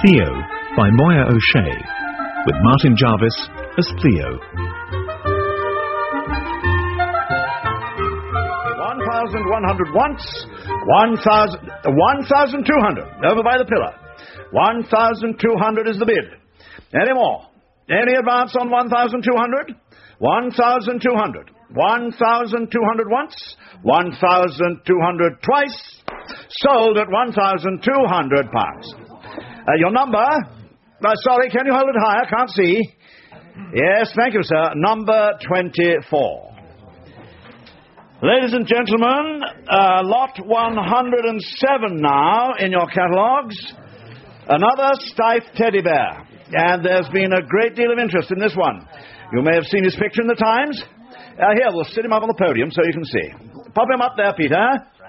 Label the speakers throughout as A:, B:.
A: Theo by Moya O'Shea, with Martin Jarvis as Theo.
B: 1,100 once, 1,200 over by the pillar. 1,200 is the bid. Any more? Any advance on 1,200? 1,200. 1,200 once, 1,200 twice. Sold at £1,200. Your number? Sorry, can you hold it higher? Can't see. Yes, thank you, sir. Number 24. Ladies and gentlemen, lot 107 now in your catalogues. Another Steiff teddy bear. And there's been a great deal of interest in this one. You may have seen his picture in the Times. Here, we'll sit him up on the podium so you can see. Pop him up there, Peter.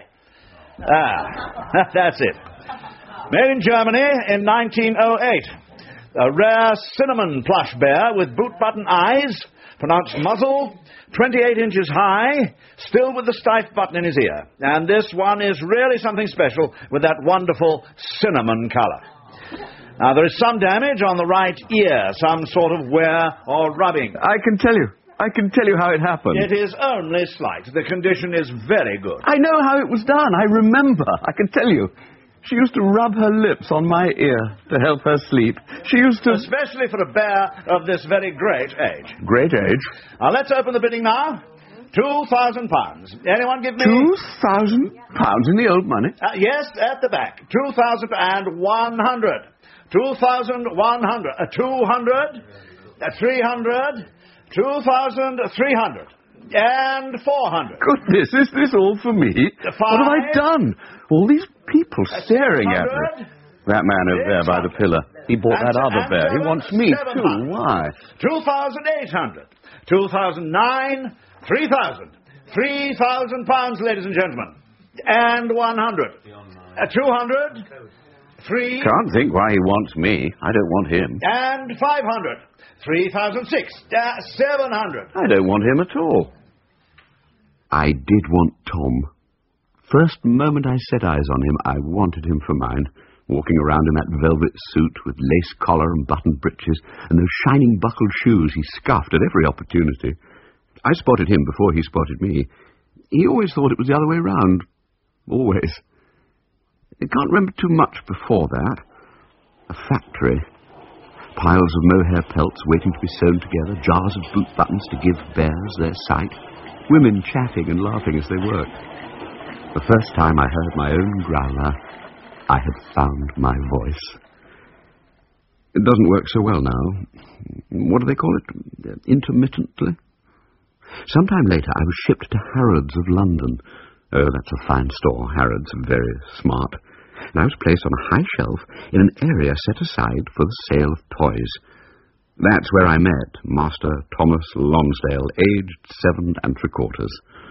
B: That's it. Made in Germany in 1908. A rare cinnamon plush bear with boot-button eyes, pronounced muzzle, 28 inches high, still with the Steiff button in his ear. And this one is really something special with that wonderful cinnamon colour. Now, there is some damage on the right ear, some sort of wear or rubbing.
C: I can tell you how it happened.
B: It is only slight. The condition is very good.
C: I know how it was done. I remember. I can tell you. She used to rub her lips on my ear to help her sleep. She used to...
B: Especially for a bear of this very great age.
C: Great age?
B: Now, let's open the bidding now. £2,000. Anyone give me...
C: £2,000 in the old money?
B: Yes, at the back. 2,100. 2,100. 200. 300. 2,300. And 400.
C: Goodness, is this all for me?
B: 5.
C: What have I done? All these people staring at me. That man over there by the pillar. He bought that other bear. He wants me too. Why?
B: 2,800. 2,009. 3,000. £3,000, ladies and gentlemen. And 100. 200. 3.
C: Can't think why he wants me. I don't want him.
B: And 500. 3,006. 700.
C: I don't want him at all. I did want Tom. First moment I set eyes on him, I wanted him for mine. Walking around in that velvet suit with lace collar and buttoned breeches and those shining buckled shoes he scuffed at every opportunity. I spotted him before he spotted me. He always thought it was the other way round. Always. I can't remember too much before that. A factory. Piles of mohair pelts waiting to be sewn together, jars of boot buttons to give bears their sight, women chatting and laughing as they worked. The first time I heard my own growler, I had found my voice. It doesn't work so well now. What do they call it? Intermittently? Sometime later I was shipped to Harrods of London. Oh, that's a fine store. Harrods are very smart. And I was placed on a high shelf in an area set aside for the sale of toys. That's where I met Master Thomas Lonsdale, aged 7 3/4.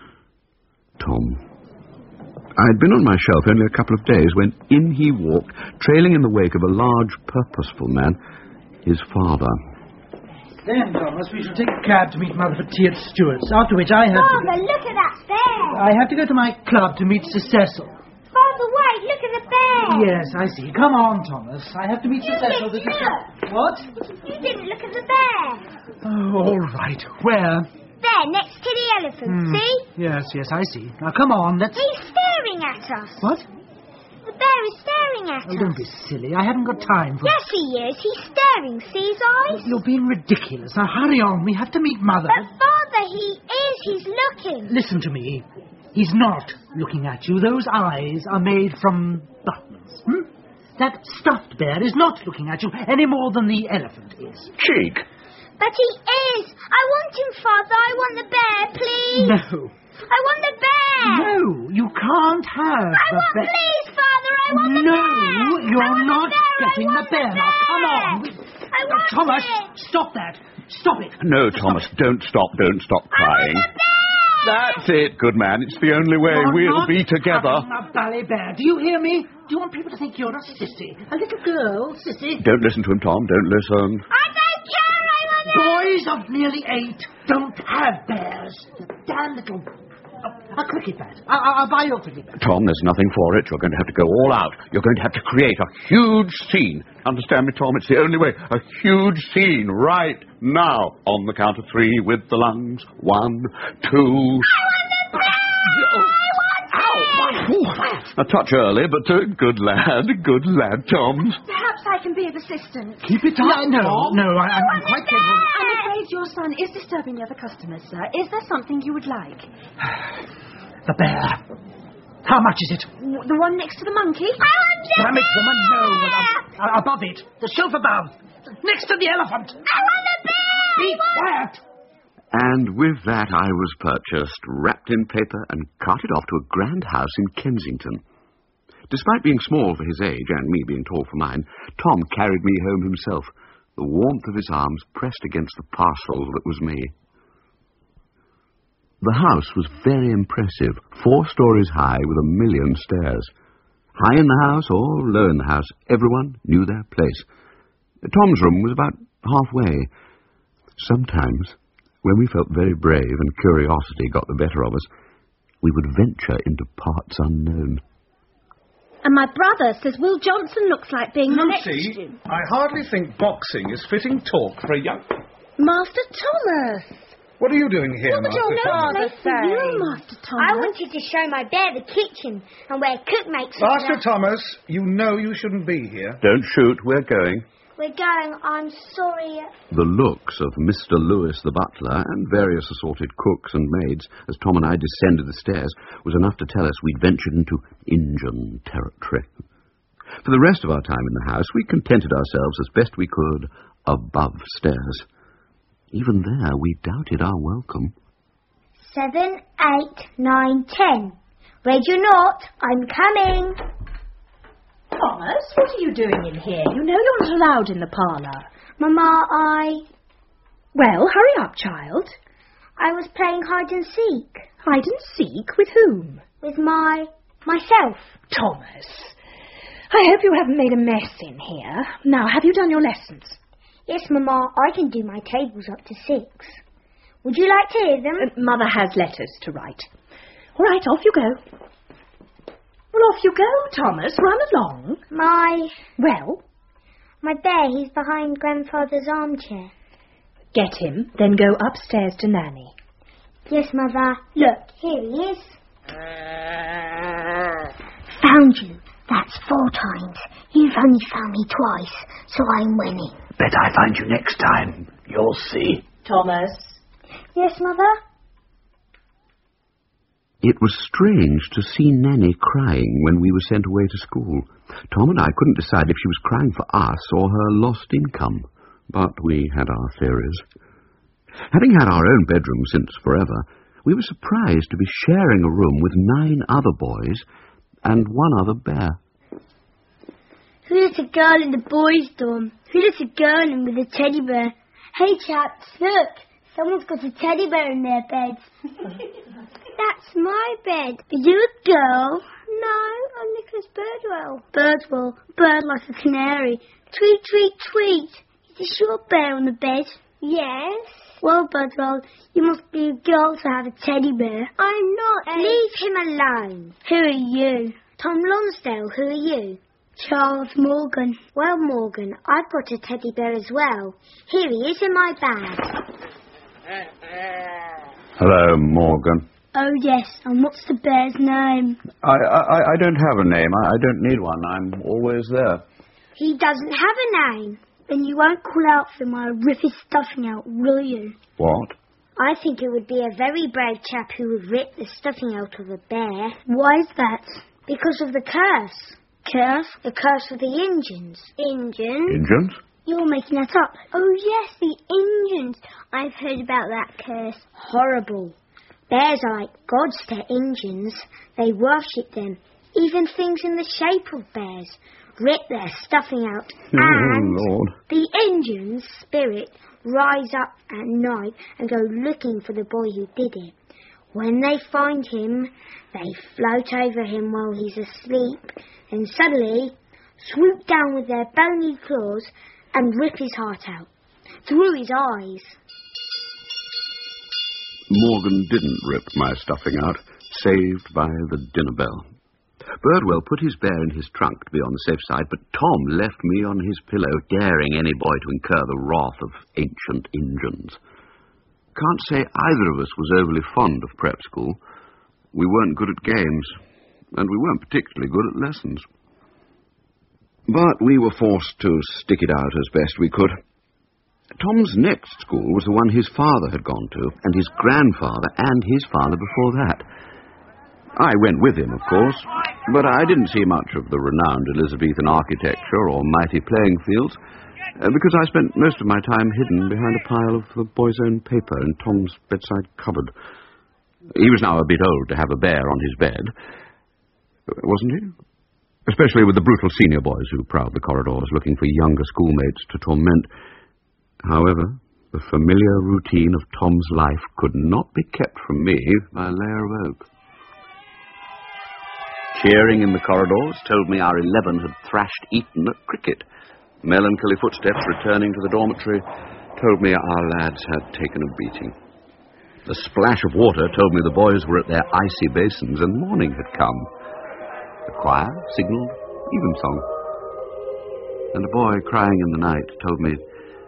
C: Tom. I'd been on my shelf only a couple of days when in he walked, trailing in the wake of a large, purposeful man, his father.
D: Then, Thomas, we shall take a cab to meet Mother for tea at Stewart's, after which I have
E: Father, look at that bear!
D: I have to go to my club to meet Sir Cecil.
E: Father, wait, look at the bear!
D: Yes, I see. Come on, Thomas. I have to meet Sir Cecil.
E: Look.
D: What?
E: You didn't look at the bear.
D: Oh, all right. Where?
E: There, next to the elephant, see?
D: Yes, I see. Now, come on, let's...
E: He's staring at us.
D: What?
E: The bear is staring at us.
D: Don't be silly. I haven't got time for...
E: Yes, he is. He's staring. See his eyes?
D: You're being ridiculous. Now, hurry on. We have to meet Mother.
E: But, Father, he is. He's looking.
D: Listen to me. He's not looking at you. Those eyes are made from buttons. That stuffed bear is not looking at you any more than the elephant is.
C: Cheek!
E: But he is. I want him, Father. I want the bear, please.
D: No.
E: I want the bear.
D: No, you can't have the bear.
E: Please, Father, I want the bear.
D: No, you're not getting the bear. Now, come on.
E: I want
D: Thomas,
E: it.
D: stop that. Stop it.
C: No, Thomas, don't stop crying.
E: I want the bear.
C: That's it, good man. It's the only way we'll be together.
D: A bally bear. Do you hear me? Do you want people to think you're a sissy? A little girl, sissy?
C: Don't listen to him, Tom. Don't listen.
E: I don't care. I want it.
D: Boys of nearly 8 don't have bears. The damn little... A cricket bat. I'll buy you a cricket bat.
C: Tom, there's nothing for it. You're going to have to go all out. You're going to have to create a huge scene. Understand me, Tom? It's the only way. A huge scene right now. On the count of 3 with the lungs. 1, 2... A touch early, but good lad, Tom.
F: Perhaps I can be of assistance.
D: Keep it up. No, I'm quite capable.
F: I'm afraid your son is disturbing the other customers, sir. Is there something you would like?
D: The bear. How much is it?
F: The one next to the monkey?
D: Damn it, woman, no. Above it. The shelf above. Next to the elephant.
E: I want the bear!
D: Be quiet.
C: And with that I was purchased, wrapped in paper, and carted off to a grand house in Kensington. Despite being small for his age, and me being tall for mine, Tom carried me home himself, the warmth of his arms pressed against the parcel that was me. The house was very impressive, 4 stories high with 1,000,000 stairs. High in the house or low in the house, everyone knew their place. Tom's room was about halfway. Sometimes, when we felt very brave and curiosity got the better of us, we would venture into parts unknown.
F: And my brother says Will Johnson looks like being next to
G: Lucy,
F: him.
G: I hardly think boxing is fitting talk for a young...
F: Master Thomas.
G: What are you doing here,
F: What would
G: Master
F: your
G: Thomas?
F: father say? You, Master Thomas.
E: I wanted to show my bear the kitchen and where cook makes
G: Master
E: it.
G: Thomas, you know you shouldn't be here.
C: Don't shoot, we're going.
E: We're going, I'm sorry.
C: The looks of Mr. Lewis the butler and various assorted cooks and maids as Tom and I descended the stairs was enough to tell us we'd ventured into Injun territory. For the rest of our time in the house, we contented ourselves as best we could above stairs. Even there, we doubted our welcome.
E: 7, 8, 9, 10. Radio Naught, I'm coming.
F: Thomas, what are you doing in here? You know you're not allowed in the parlour.
E: Mama,
F: Well, hurry up, child.
E: I was playing hide and seek
F: Hide and seek? With whom?
E: with myself.
F: Thomas. I hope you haven't made a mess in here. Now, have you done your lessons?
E: Yes, Mama, I can do my tables up to 6. Would you like to hear them?
F: Mother has letters to write. All right, off you go. Well, off you go, Thomas. Run along.
E: My
F: Well,
E: bear, he's behind Grandfather's armchair.
F: get him, then go upstairs to Nanny.
E: Yes, Mother. Look, here he is. Found you. That's 4 times. You've only found me twice, so I'm winning.
B: Bet I find you next time. You'll see.
F: Thomas.
E: Yes, Mother?
C: It was strange to see Nanny crying when we were sent away to school. Tom and I couldn't decide if she was crying for us or her lost income, but we had our theories. Having had our own bedroom since forever, we were surprised to be sharing a room with 9 other boys and 1 other bear.
E: Who let a girl in the boys' dorm? Who let a girl in with a teddy bear? Hey, chaps, look. Someone's got a teddy bear in their bed. That's my bed. Are you a girl? No, I'm Nicholas Birdwell. Birdwell, bird like a canary. Tweet, tweet, tweet. Is this your bear on the bed? Yes. Well, Birdwell, you must be a girl to have a teddy bear. I'm not. Leave him alone. Who are you? Tom Lonsdale, who are you? Charles Morgan. Well, Morgan, I've got a teddy bear as well. Here he is in my bag.
C: Hello, Morgan.
E: Oh, yes, and what's the bear's name?
C: I don't have a name. I don't need one. I'm always there.
E: He doesn't have a name. Then you won't call out for him while I rip his stuffing out, will you?
C: What?
E: I think it would be a very brave chap who would rip the stuffing out of a bear. Why is that? Because of the curse. Curse? The curse of the Injuns. Injuns?
C: Injuns?
E: You're making that up. Oh, yes, the Injuns. I've heard about that curse. Horrible. Bears are like gods to Injuns. They worship them. Even things in the shape of bears. Rip their stuffing out. And
C: Lord.
E: the Injun's spirit rise up at night and go looking for the boy who did it. When they find him, they float over him while he's asleep, and suddenly swoop down with their bony claws and rip his heart out, through his eyes.
C: Morgan didn't rip my stuffing out. saved by the dinner bell. Birdwell put his bear in his trunk to be on the safe side, but Tom left me on his pillow, daring any boy to incur the wrath of ancient Injuns. Can't say either of us was overly fond of prep school. We weren't good at games, and we weren't particularly good at lessons. But we were forced to stick it out as best we could. Tom's next school was the one his father had gone to, and his grandfather, and his father before that. I went with him, of course, but I didn't see much of the renowned Elizabethan architecture or mighty playing fields, because I spent most of my time hidden behind a pile of the boy's own paper in Tom's bedside cupboard. He was now a bit old to have a bear on his bed, wasn't he? Especially with the brutal senior boys who prowled the corridors looking for younger schoolmates to torment. However, the familiar routine of Tom's life could not be kept from me by a layer of oak. Cheering in the corridors told me our 11 had thrashed Eton at cricket. Melancholy footsteps returning to the dormitory told me our lads had taken a beating. The splash of water told me the boys were at their icy basins and morning had come. The choir signalled evensong. And a boy crying in the night told me,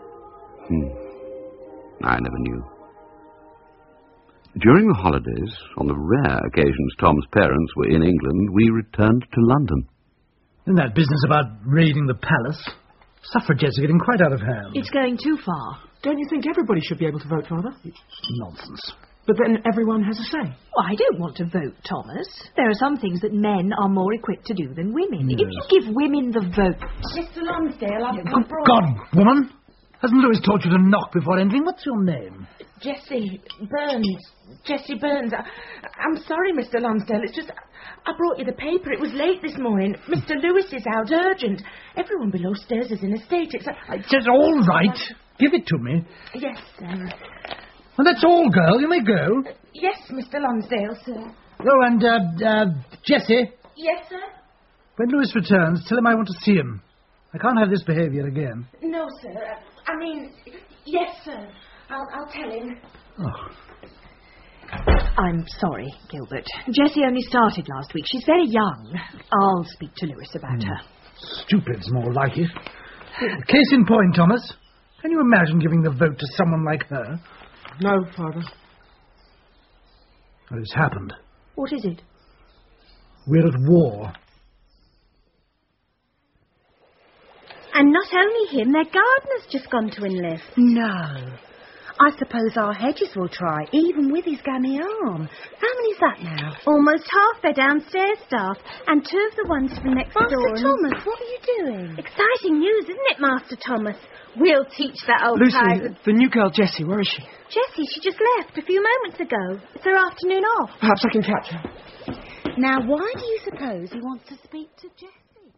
C: I never knew. During the holidays, on the rare occasions Tom's parents were in England, we returned to London.
D: And that business about raiding the palace, suffragettes are getting quite out of hand.
F: It's going too far.
H: Don't you think everybody should be able to vote, Father?
D: Nonsense.
H: But then everyone has a say.
F: Well, I don't want to vote, Thomas. There are some things that men are more equipped to do than women.
D: Yes.
F: If you give women the vote...
E: Mr. Lonsdale, I've
D: Good God, woman! Hasn't Lewis taught you to knock before entering? What's your name?
I: Jessie Burns. Jessie Burns. I'm sorry, Mr. Lonsdale. It's just... I brought you the paper. It was late this morning. Mr. Lewis is out urgent. Everyone below stairs is in a state. It's
D: all right. Give it to me.
I: Yes, sir.
D: Well, that's all, girl. You may go.
I: Yes, Mr. Lonsdale, sir.
D: Oh, and, Jessie.
I: Yes, sir?
D: When Lewis returns, tell him I want to see him. I can't have this behaviour again.
I: No, sir. I mean, yes, sir. I'll tell him.
D: Oh.
F: I'm sorry, Gilbert. Jessie only started last week. She's very young. I'll speak to Lewis about her.
D: Stupid's more like it. Case in point, Thomas. Can you imagine giving the vote to someone like her?
H: No, Father.
D: Well, it's happened.
F: What is it?
D: We're at war.
J: And not only him, their gardener's just gone to enlist.
F: No.
J: I suppose our Hedges will try, even with his gammy arm. How many's that now? Almost half their downstairs staff, and 2 of the ones from next door.
E: Master Thomas, what are you doing?
J: Exciting news, isn't it, Master Thomas? We'll teach that old
H: Lucy,
J: pirate.
H: the new girl, Jessie, where is she?
J: Jessie, she just left a few moments ago. It's her afternoon off.
H: Perhaps I can catch her.
J: Now, why do you suppose he wants to speak to Jessie?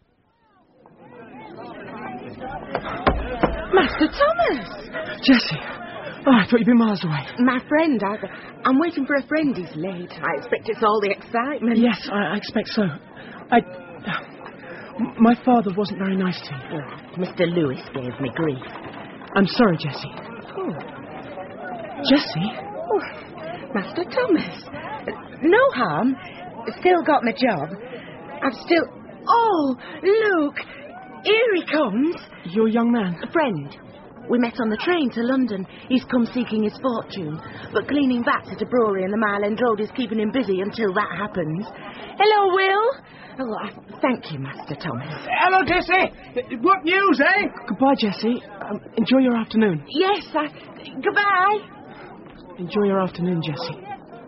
I: Master Thomas!
H: Jessie! Oh, I thought you'd been miles away.
I: My friend, I'm waiting for a friend. He's late. I expect it's all the excitement.
H: Yes, I expect so. My father wasn't very nice to you.
I: Oh, Mr. Lewis gave me grief.
H: I'm sorry, Jessie.
I: Oh.
H: Jessie?
I: Oh, Master Thomas. No harm. Still got my job. I've still... Oh, look. Here he comes.
H: Your young man?
I: A friend. We met on the train to London. He's come seeking his fortune, but cleaning vats at a brewery in the Mile End Road is keeping him busy until that happens. Hello, Will. Oh, thank you, Master Thomas.
G: Hello, Jessie. What news, eh?
H: Goodbye, Jessie. Enjoy your afternoon.
I: Yes, goodbye.
H: Enjoy your afternoon, Jessie.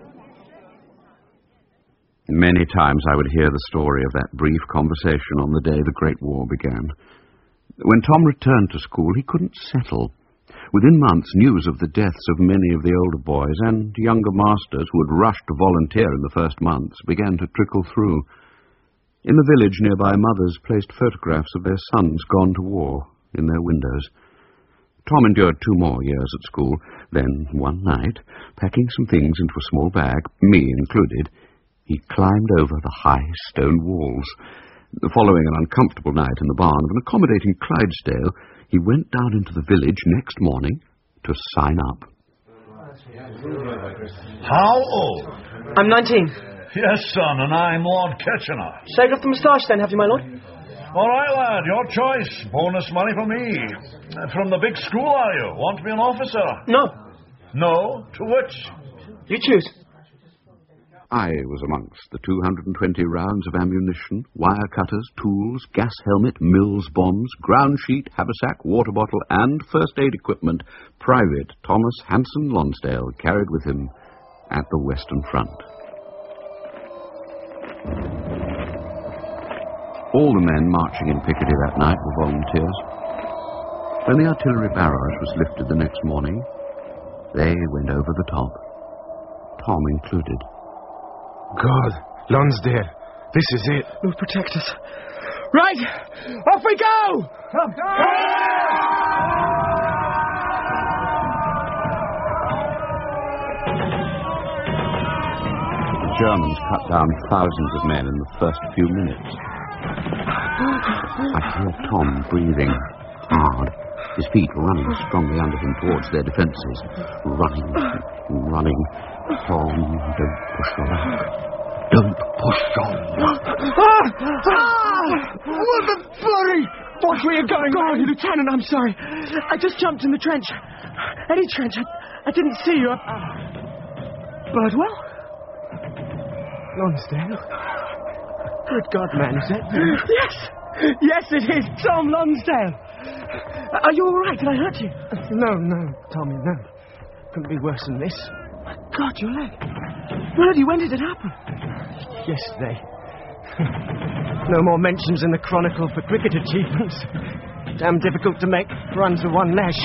C: Many times I would hear the story of that brief conversation on the day the Great War began. When Tom returned to school, he couldn't settle. Within months, news of the deaths of many of the older boys and younger masters who had rushed to volunteer in the first months began to trickle through. In the village nearby, mothers placed photographs of their sons gone to war in their windows. Tom endured 2 more years at school. Then, one night, packing some things into a small bag, me included, he climbed over the high stone walls. Following an uncomfortable night in the barn of an accommodating Clydesdale, he went down into the village next morning to sign up.
K: How old?
H: I'm 19.
B: Yes, son, and I'm Lord Kitchener.
H: Shave off the moustache then, have you, my lord?
B: All right, lad, your choice. Bonus money for me. From the big school, are you? Want to be an officer?
H: No.
B: No? To which?
H: You choose.
C: I was amongst the 220 rounds of ammunition, wire cutters, tools, gas helmet, Mills bombs, ground sheet, haversack, water bottle, and first aid equipment Private Thomas Hanson Lonsdale carried with him at the Western Front. All the men marching in Picardy that night were volunteers. When the artillery barrage was lifted the next morning, they went over the top, Tom included.
K: God, Lonsdale, this is it.
H: Lord protect us. Right, off we go!
C: The Germans cut down thousands of men in the first few minutes. I hear Tom breathing hard, his feet running strongly under him towards their defences. Running. Tom, don't push the rock. Don't push on.
H: What the bloody... Watch where you're going. God, Lieutenant, I'm sorry. I just jumped in the trench. Any trench. I didn't see you. Birdwell? Lonsdale? Good God, man, is that you? Yes! Yes, it is. Tom Lonsdale. Are you all right? Did I hurt you? No, Tommy, no. Couldn't be worse than this. My God, your leg. Bloody, when did it happen? Yesterday. No more mentions in the Chronicle for cricket achievements. Damn difficult to make runs with one leg.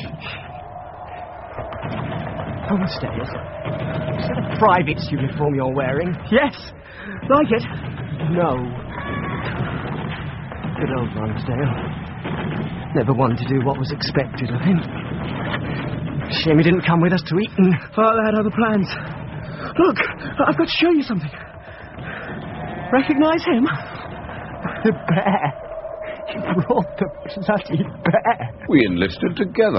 H: Lonsdale, is that a private's uniform you're wearing? Yes. Like it? No. Good old Lonsdale. Never wanted to do what was expected of him. Shame he didn't come with us to Eton. Father had other plans. Look, I've got to show you something. Recognise him? The bear. He brought the bloody bear.
C: We enlisted together.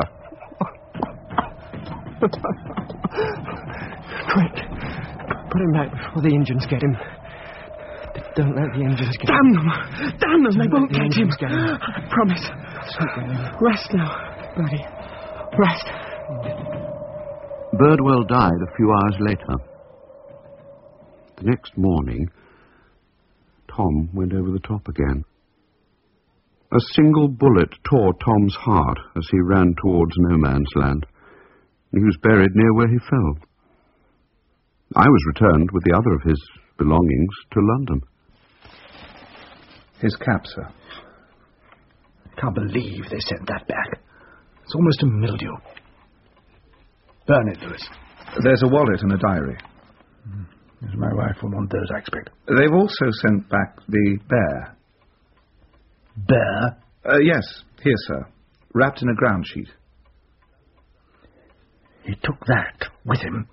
H: Quick. Put him back before the engines get him. Don't let the engines get him. Damn them, they won't get him. I promise. Rest now, buddy. Rest.
C: Birdwell died a few hours later. The next morning, Tom went over the top again. A single bullet tore Tom's heart as he ran towards no man's land. He was buried near where he fell. I was returned with the other of his belongings to London.
L: His cap, sir.
K: Can't believe they sent that back. It's almost a mildew. Burn it, Lewis.
L: There's a wallet and a diary.
K: My wife will want those, I expect.
L: They've also sent back the bear.
K: Bear?
L: Yes. Here, sir. Wrapped in a ground sheet.
K: He took that with him.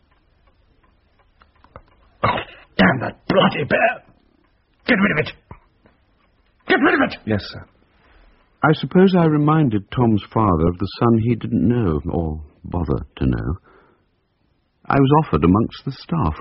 K: Oh, damn that bloody bear! Get rid of it! Get rid of it!
L: Yes, sir.
C: I suppose I reminded Tom's father of the son he didn't know, or bother to know. I was offered amongst the staff.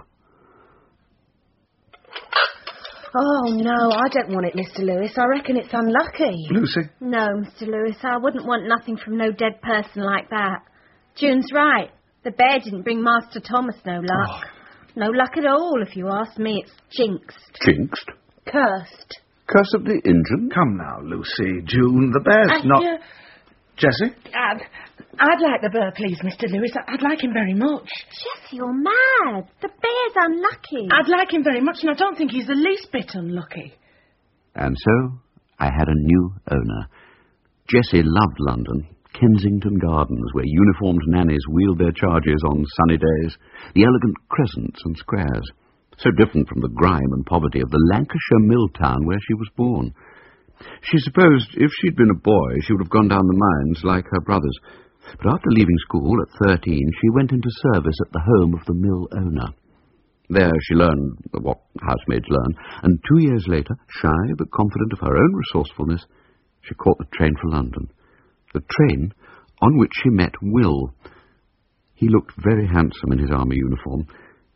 J: Oh, no, I don't want it, Mr. Lewis. I reckon it's unlucky.
L: Lucy?
E: No, Mr. Lewis, I wouldn't want nothing from no dead person like that. June's right. The bear didn't bring Master Thomas no luck.
L: Oh.
E: No luck at all, if you ask me. It's jinxed.
C: Jinxed?
E: Cursed.
C: Curse of the engine?
L: Come now, Lucy. June, the bear's not... Jessie?
I: I'd like the bear, please, Mr. Lewis. I'd like him very much.
E: Jessie, you're mad. The bear's unlucky.
I: I'd like him very much, and I don't think he's the least bit unlucky.
C: And so I had a new owner. Jessie loved London, Kensington Gardens, where uniformed nannies wheeled their charges on sunny days, the elegant crescents and squares, so different from the grime and poverty of the Lancashire mill town where she was born. She supposed if she'd been a boy, she would have gone down the mines like her brothers. But after leaving school at 13, she went into service at the home of the mill owner. There she learned what housemaids learn, and 2 years later, shy but confident of her own resourcefulness, she caught the train for London. The train on which she met Will. He looked very handsome in his army uniform,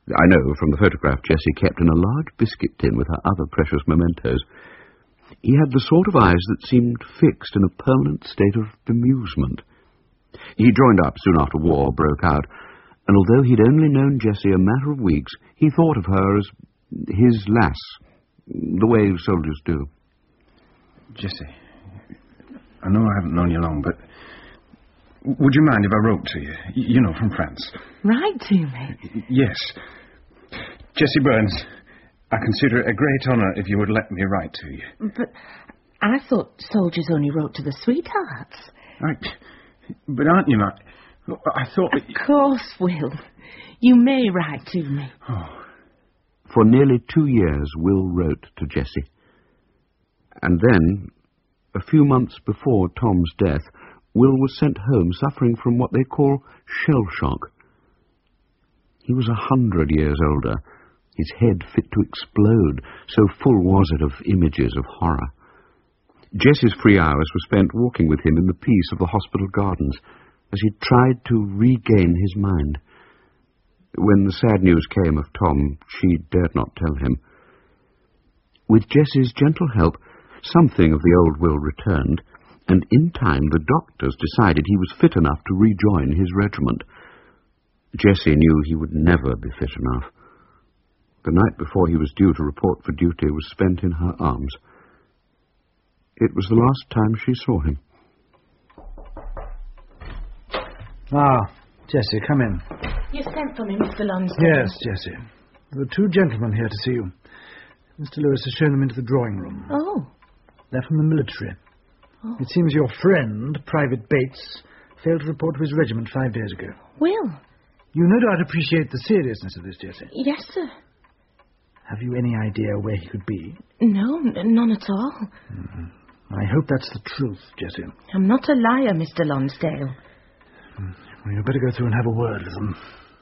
C: I know from the photograph Jessie kept in a large biscuit tin with her other precious mementos. He had the sort of eyes that seemed fixed in a permanent state of bemusement. He joined up soon after war broke out, and although he'd only known Jessie a matter of weeks, he thought of her as his lass, the way soldiers do.
K: Jessie, I know I haven't known you long, but would you mind if I wrote to you? You know, from France.
I: Write to me?
K: Yes. Jessie Burns, I consider it a great honour if you would let me write to you.
I: But I thought soldiers only wrote to the sweethearts.
K: But aren't you not? I thought that...
I: Of course, Will. You may write to me.
C: Oh. For nearly 2 years, Will wrote to Jessie. And then, a few months before Tom's death, Will was sent home suffering from what they call shell shock. He was 100 years older, his head fit to explode, so full was it of images of horror. Jessie's free hours were spent walking with him in the peace of the hospital gardens, as he tried to regain his mind. When the sad news came of Tom, she dared not tell him. With Jessie's gentle help, something of the old Will returned, and in time the doctors decided he was fit enough to rejoin his regiment. Jessie knew he would never be fit enough. The night before he was due to report for duty was spent in her arms. It was the last time she saw him.
K: Ah, Jessie, come in.
I: You sent for me, Mr. Lonsdale?
K: Yes, Jessie. There are 2 gentlemen here to see you. Mr. Lewis has shown them into the drawing room.
I: Oh.
K: They're from the military.
I: Oh.
K: It seems your friend, Private Bates, failed to report to his regiment 5 days ago.
I: Will?
K: You no doubt appreciate the seriousness of this, Jessie.
I: Yes, sir.
K: Have you any idea where he could be?
I: No, none at all.
K: Mm-hmm. I hope that's the truth, Jessie.
I: I'm not a liar, Mr. Lonsdale.
K: Well, you'd better go through and have a word with them.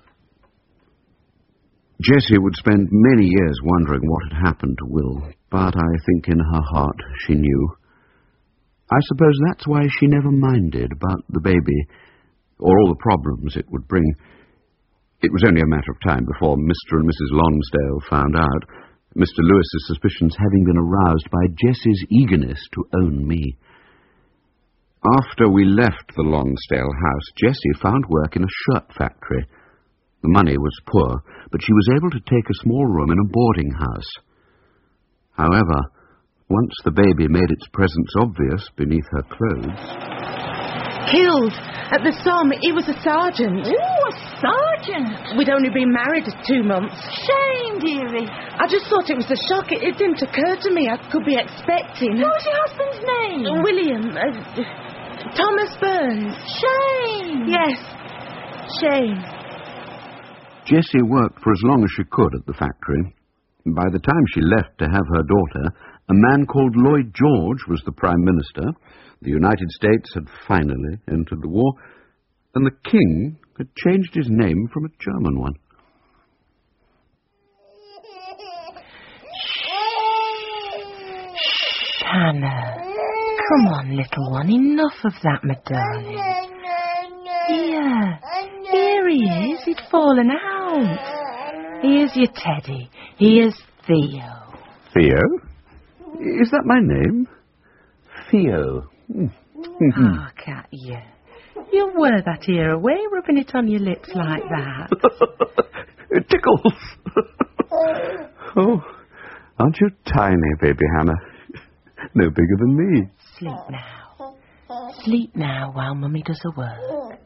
C: Jessie would spend many years wondering what had happened to Will, but I think in her heart she knew. I suppose that's why she never minded about the baby, or all the problems it would bring. It was only a matter of time before Mr. and Mrs. Lonsdale found out, Mr. Lewis's suspicions having been aroused by Jessie's eagerness to own me. After we left the Lonsdale house, Jessie found work in a shirt factory. The money was poor, but she was able to take a small room in a boarding house. However, once the baby made its presence obvious beneath her clothes...
I: Killed at the Somme. He was a sergeant.
F: Oh, a sergeant.
I: We'd only been married 2 months.
F: Shame, dearie.
I: I just thought it was a shock. It didn't occur to me I could be expecting.
F: What was your husband's name?
I: William. Thomas Burns.
F: Shame.
I: Yes. Shame.
C: Jessie worked for as long as she could at the factory. By the time she left to have her daughter, a man called Lloyd George was the Prime Minister. The United States had finally entered the war, and the King had changed his name from a German one.
I: Shh, Hannah. Come on, little one. Enough of that, my darling. Here he is. He'd fallen out. Here's your teddy. Here's Theo.
C: Theo? Is that my name? Theo.
I: Oh, cat, you. You wear that ear away, rubbing it on your lips like that.
C: It tickles. Oh, aren't you tiny, baby Hannah? No bigger than me.
I: Sleep now. Sleep now while Mummy does her work.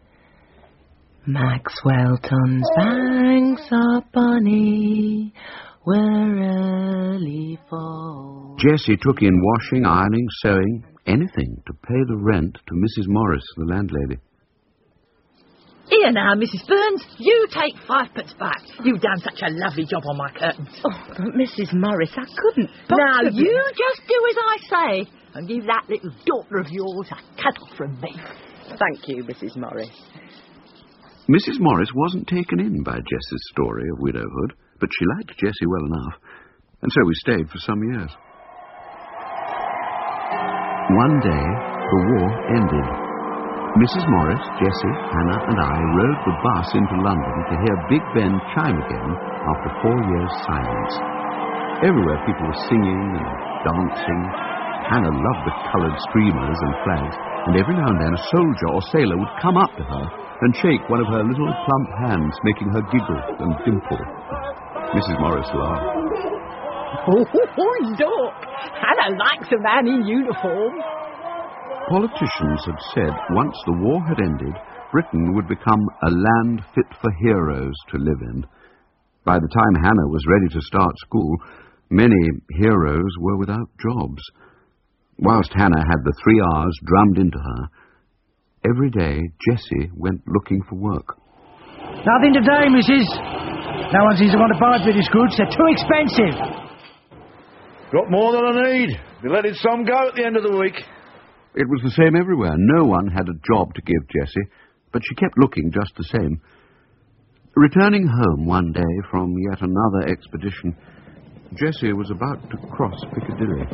I: Maxwell Ton's banks are bonny, where early fall.
C: Jessie took in washing, ironing, sewing, anything to pay the rent to Mrs. Morris, the landlady.
F: Here now, Mrs. Burns, you take 5p back. You've done such a lovely job on my curtains.
I: Oh, but Mrs. Morris, I couldn't possibly...
F: Now, you just do as I say, and give that little daughter of yours a cuddle from me.
I: Thank you, Mrs. Morris.
C: Mrs. Morris wasn't taken in by Jessie's story of widowhood, but she liked Jessie well enough, and so we stayed for some years. One day, the war ended. Mrs. Morris, Jessie, Hannah and I rode the bus into London to hear Big Ben chime again after 4 years' silence. Everywhere people were singing and dancing. Hannah loved the coloured streamers and flags, and every now and then a soldier or sailor would come up to her and shake one of her little plump hands, making her giggle and dimple. Mrs. Morris laughed.
F: Oh, look! Hannah likes a man in uniform.
C: Politicians had said once the war had ended, Britain would become a land fit for heroes to live in. By the time Hannah was ready to start school, many heroes were without jobs. Whilst Hannah had the 3 R's drummed into her, every day Jessie went looking for work.
D: Nothing today, missus. No one seems to want to buy British goods. They're too expensive.
B: Got more than I need. We letting some go at the end of the week.
C: It was the same everywhere. No one had a job to give Jessie, but she kept looking just the same. Returning home one day from yet another expedition, Jessie was about to cross Piccadilly.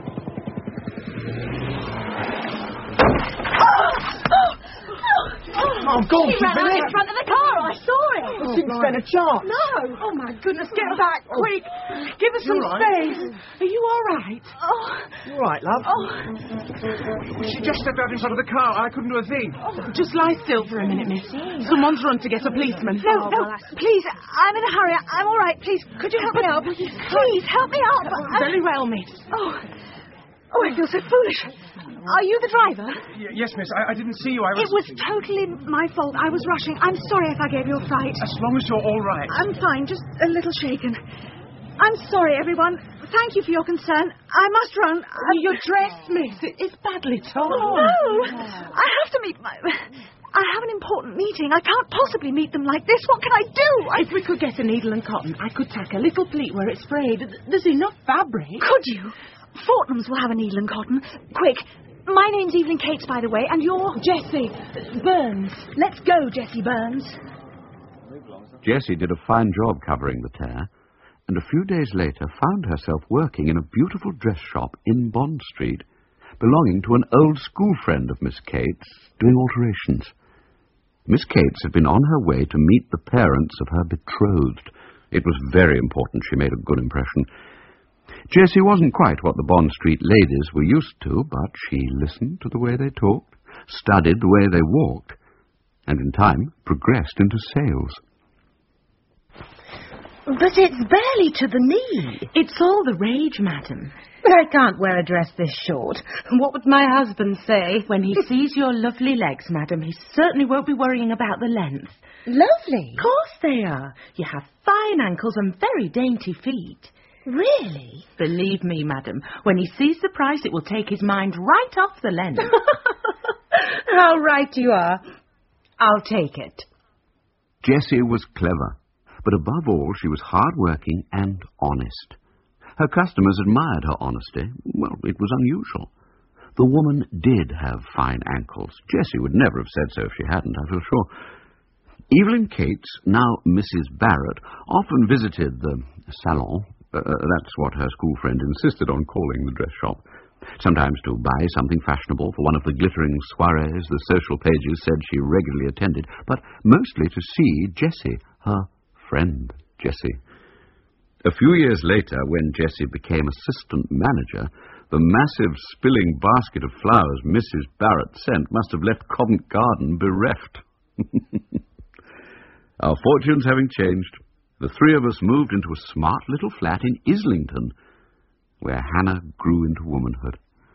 G: Oh, God,
F: He ran out in front of the car. I saw it.
G: I didn't stand a chance.
F: No. Oh, my goodness. Get back, quick. Give us some
G: You all right?
F: space. Are you all right? Oh.
G: You all right, love? She just stepped out in front of the car. I couldn't do a thing.
I: Just lie still for a minute, miss. Someone's run to get a policeman.
F: No, please. I'm in a hurry. I'm all right. Please, could you help me up? Please, help me up.
I: Very well, miss.
F: Oh, I feel so foolish. Are you the driver?
G: Yes, miss. I didn't see you.
F: It was totally my fault. I was rushing. I'm sorry if I gave you a fright.
G: As long as you're all right.
F: I'm fine, just a little shaken. I'm sorry, everyone. Thank you for your concern. I must run.
I: Your dress, miss. It's badly torn.
F: No. I have to meet I have an important meeting. I can't possibly meet them like this. What can I do?
I: If we could get a needle and cotton, I could tack a little pleat where it's frayed. There's enough fabric.
F: Could you? Fortnum's will have a needle and cotton. Quick. My name's Evelyn Cates, by the way, and you're...
I: Jessie Burns.
F: Let's go, Jessie Burns.
C: Jessie did a fine job covering the tear, and a few days later found herself working in a beautiful dress shop in Bond Street, belonging to an old school friend of Miss Cates, doing alterations. Miss Cates had been on her way to meet the parents of her betrothed. It was very important she made a good impression. Jessie wasn't quite what the Bond Street ladies were used to, but she listened to the way they talked, studied the way they walked, and in time progressed into sales.
J: But it's barely to the knee.
I: It's all the rage, madam.
J: But I can't wear a dress this short. What would my husband say?
I: When he sees your lovely legs, madam, he certainly won't be worrying about the length.
J: Lovely.
I: Of course they are. You have fine ankles and very dainty feet.
J: Really?
I: Believe me, madam, when he sees the price, it will take his mind right off the length.
J: How right you are. I'll take it.
C: Jessie was clever, but above all, she was hard-working and honest. Her customers admired her honesty. Well, it was unusual. The woman did have fine ankles. Jessie would never have said so if she hadn't, I feel sure. Evelyn Cates, now Mrs. Barrett, often visited the salon. That's what her school friend insisted on calling the dress shop. Sometimes to buy something fashionable for one of the glittering soirees the social pages said she regularly attended, but mostly to see Jessie, her friend Jessie. A few years later, when Jessie became assistant manager, the massive spilling basket of flowers Mrs. Barrett sent must have left Covent Garden bereft. Our fortunes having changed, the 3 of us moved into a smart little flat in Islington, where Hannah grew into womanhood.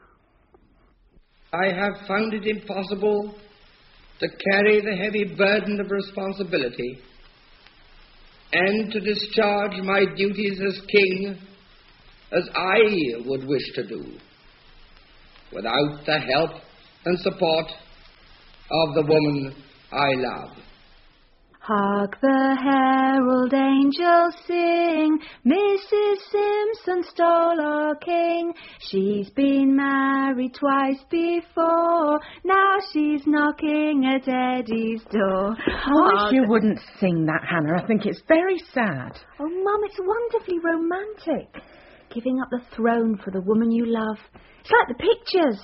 M: I have found it impossible to carry the heavy burden of responsibility and to discharge my duties as king as I would wish to do without the help and support of the woman I love.
J: Hark the herald angels sing, Mrs. Simpson stole our king. She's been married twice before, now she's knocking at Eddie's door.
I: I wish you wouldn't sing that, Hannah. I think it's very sad.
J: Oh, Mum, it's wonderfully romantic. Giving up the throne for the woman you love. It's like the pictures.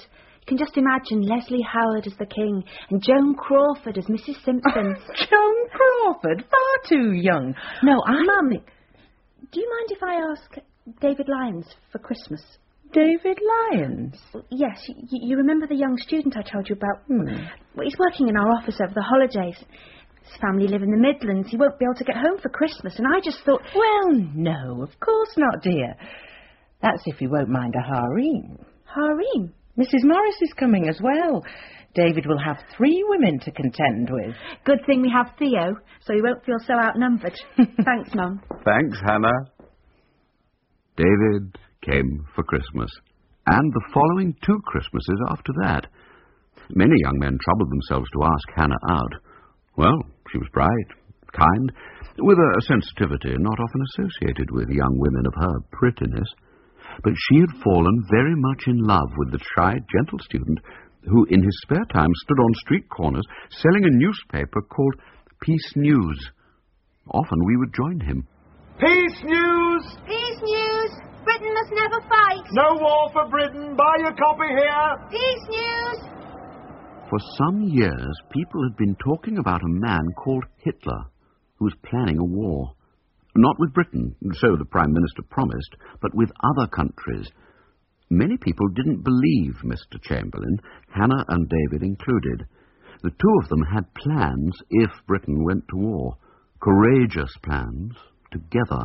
J: can just imagine Leslie Howard as the King and Joan Crawford as Mrs. Simpson.
I: Joan Crawford? Far too young. No,
J: Mum, do you mind if I ask David Lyons for Christmas?
I: David Lyons?
J: Yes, you remember the young student I told you about? Well, he's working in our office over the holidays. His family live in the Midlands. He won't be able to get home for Christmas, and I just thought...
I: Well, no, of course not, dear. That's if you won't mind a harem.
J: Harem?
I: Mrs. Morris is coming as well. David will have 3 women to contend with.
J: Good thing we have Theo, so he won't feel so outnumbered. Thanks, Mum.
C: Thanks, Hannah. David came for Christmas, and the following 2 Christmases after that. Many young men troubled themselves to ask Hannah out. Well, she was bright, kind, with a sensitivity not often associated with young women of her prettiness. But she had fallen very much in love with the shy, gentle student who, in his spare time, stood on street corners selling a newspaper called Peace News. Often we would join him.
G: Peace News!
E: Peace News! Britain must never fight!
G: No war for Britain! Buy your copy here!
E: Peace News!
C: For some years, people had been talking about a man called Hitler, who was planning a war. Not with Britain, so the Prime Minister promised, but with other countries. Many people didn't believe Mr. Chamberlain, Hannah and David included. The 2 of them had plans if Britain went to war. Courageous plans, together.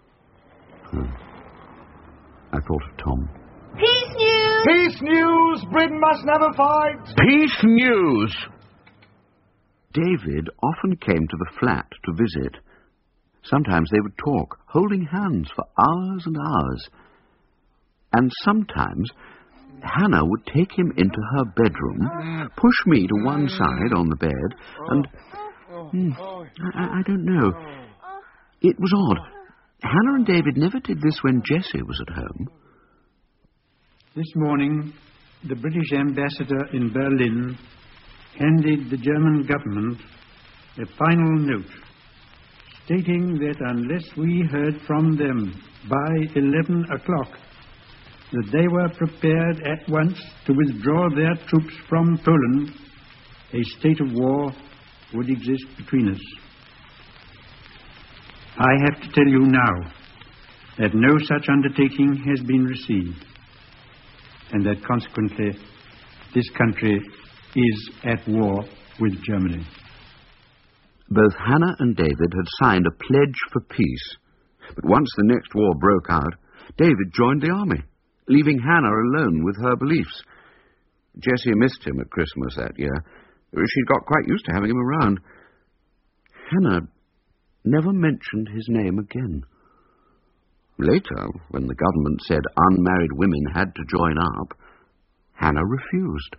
C: I thought of Tom.
E: Peace News!
G: Peace News! Britain must never fight!
C: Peace News! David often came to the flat to visit. Sometimes they would talk, holding hands for hours and hours. And sometimes Hannah would take him into her bedroom, push me to one side on the bed, and... I don't know. It was odd. Hannah and David never did this when Jessie was at home.
N: This morning, the British ambassador in Berlin handed the German government a final note stating that unless we heard from them by 11 o'clock, that they were prepared at once to withdraw their troops from Poland, a state of war would exist between us. I have to tell you now that no such undertaking has been received, and that consequently this country is at war with Germany.
C: Both Hannah and David had signed a pledge for peace, but once the next war broke out, David joined the army, leaving Hannah alone with her beliefs. Jessie missed him at Christmas that year. She'd got quite used to having him around. Hannah never mentioned his name again. Later, when the government said unmarried women had to join up, Hannah refused.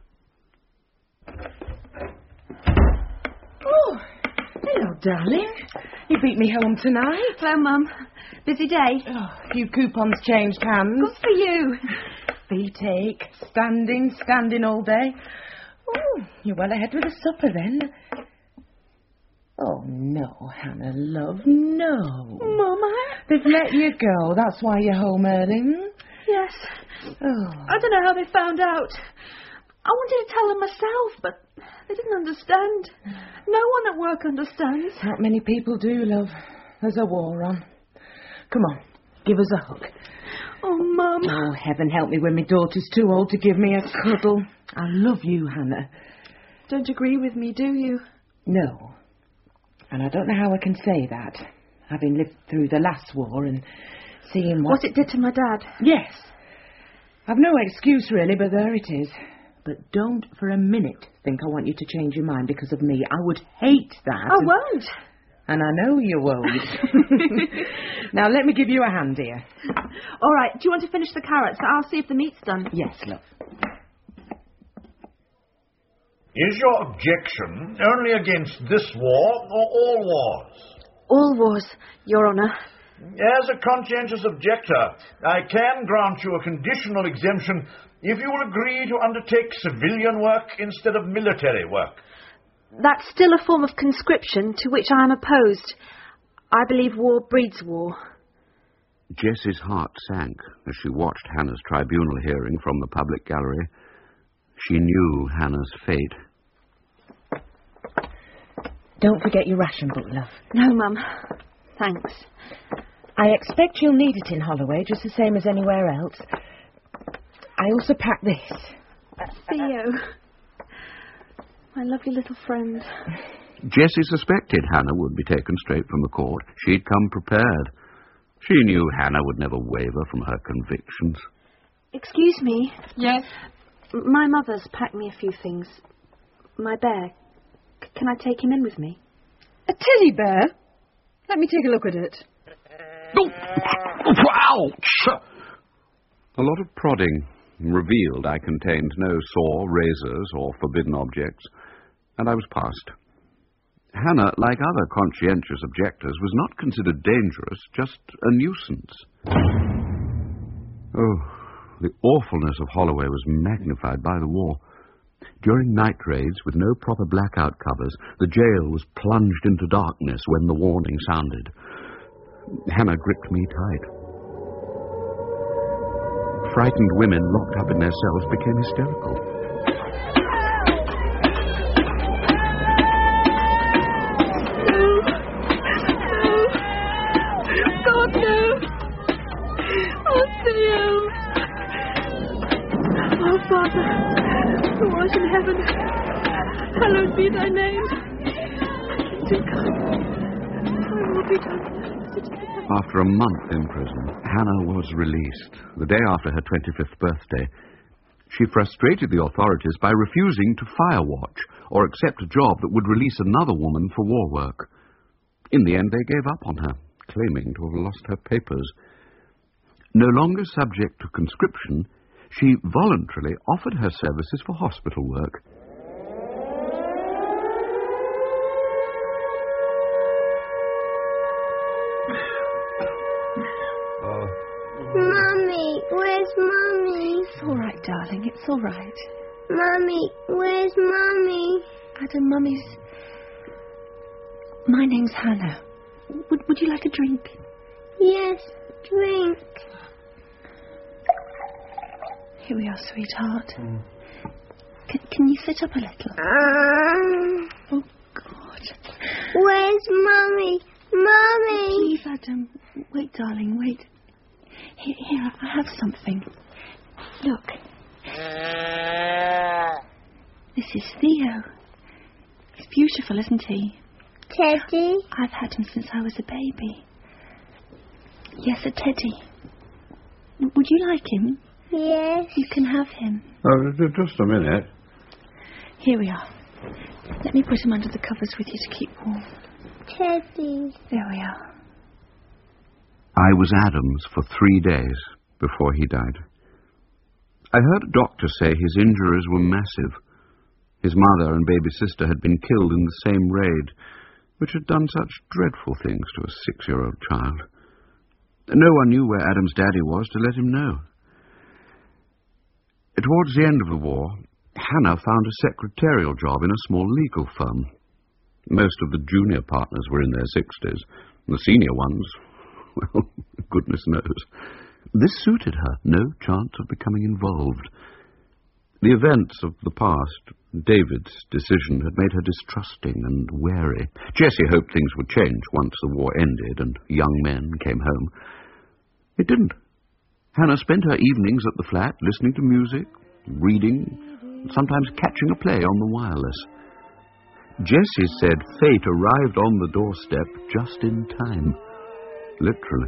I: Oh, hello, darling. You beat me home tonight.
J: Hello, Mum. Busy day?
I: Oh, a few coupons changed hands.
J: Good for you.
I: Feet ache. Standing all day. Oh, you're well ahead with the supper then. Oh, no, Hannah, love, no.
J: Mama?
I: They've let you go. That's why you're home early.
J: Yes.
I: Oh.
J: I don't know how they found out. I wanted to tell them myself, but they didn't understand. No one at work understands.
I: Not many people do, love. There's a war on. Come on, give us a hug.
J: Oh, Mum.
I: Oh, heaven help me when my daughter's too old to give me a cuddle. I love you, Hannah.
J: Don't agree with me, do you?
I: No. And I don't know how I can say that, having lived through the last war and seeing
J: what it did to my dad.
I: Yes. I've no excuse, really, but there it is. But don't for a minute think I want you to change your mind because of me. I would hate that.
J: I won't.
I: And I know you won't. Now, let me give you a hand, dear.
J: All right. Do you want to finish the carrots? I'll see if the meat's done.
I: Yes, love.
B: Is your objection only against this war or all wars?
J: All wars, Your Honour.
B: As a conscientious objector, I can grant you a conditional exemption if you will agree to undertake civilian work instead of military work.
J: That's still a form of conscription to which I am opposed. I believe war breeds war.
C: Jessie's heart sank as she watched Hannah's tribunal hearing from the public gallery. She knew Hannah's fate.
I: Don't forget your ration book, love.
F: No, Mum. Thanks.
I: I expect you'll need it in Holloway, just the same as anywhere else. I also packed this.
F: Theo. My lovely little friend.
C: Jessie suspected Hannah would be taken straight from the court. She'd come prepared. She knew Hannah would never waver from her convictions.
F: Excuse me.
J: Yes?
F: My mother's packed me a few things. My bear. Can I take him in with me?
J: A teddy bear? Let me take a look at it.
C: Ouch! A lot of prodding revealed I contained no saw, razors, or forbidden objects, and I was passed. Hannah, like other conscientious objectors, was not considered dangerous, just a nuisance. Oh, the awfulness of Holloway was magnified by the war. During night raids, with no proper blackout covers, the jail was plunged into darkness when the warning sounded. Hannah gripped me tight. Frightened women locked up in their cells became hysterical.
J: God, no! Oh, Theo! Oh, Father, who art in heaven, hallowed be thy name. Do come. Thy will be done.
C: After a month in prison, Hannah was released, the day after her 25th birthday. She frustrated the authorities by refusing to firewatch or accept a job that would release another woman for war work. In the end, they gave up on her, claiming to have lost her papers. No longer subject to conscription, she voluntarily offered her services for hospital work.
E: Mummy, where's Mummy?
F: It's all right, darling. It's all right.
E: Mummy, where's Mummy?
F: Adam, Mummy's... My name's Hannah. Would you like a drink?
E: Yes, drink.
F: Here we are, sweetheart. Can you sit up a little? Oh, God.
E: Where's Mummy? Mummy!
F: Please, Adam. Wait, darling, wait. Here, I have something. Look. This is Theo. He's beautiful, isn't he?
E: Teddy?
F: I've had him since I was a baby. Yes, a teddy. Would you like him?
E: Yes.
F: You can have him.
L: Oh, just a minute.
F: Here we are. Let me put him under the covers with you to keep warm.
E: Teddy.
F: There we are.
C: I was Adams for 3 days before he died. I heard a doctor say his injuries were massive. His mother and baby sister had been killed in the same raid, which had done such dreadful things to a 6-year-old child. No one knew where Adam's daddy was to let him know. Towards the end of the war, Hannah found a secretarial job in a small legal firm. Most of the junior partners were in their 60s. The senior ones, well, goodness knows. This suited her, no chance of becoming involved. The events of the past, David's decision, had made her distrusting and wary. Jessie hoped things would change once the war ended and young men came home. It didn't. Hannah spent her evenings at the flat, listening to music, reading, sometimes catching a play on the wireless. Jessie said fate arrived on the doorstep just in time. Literally.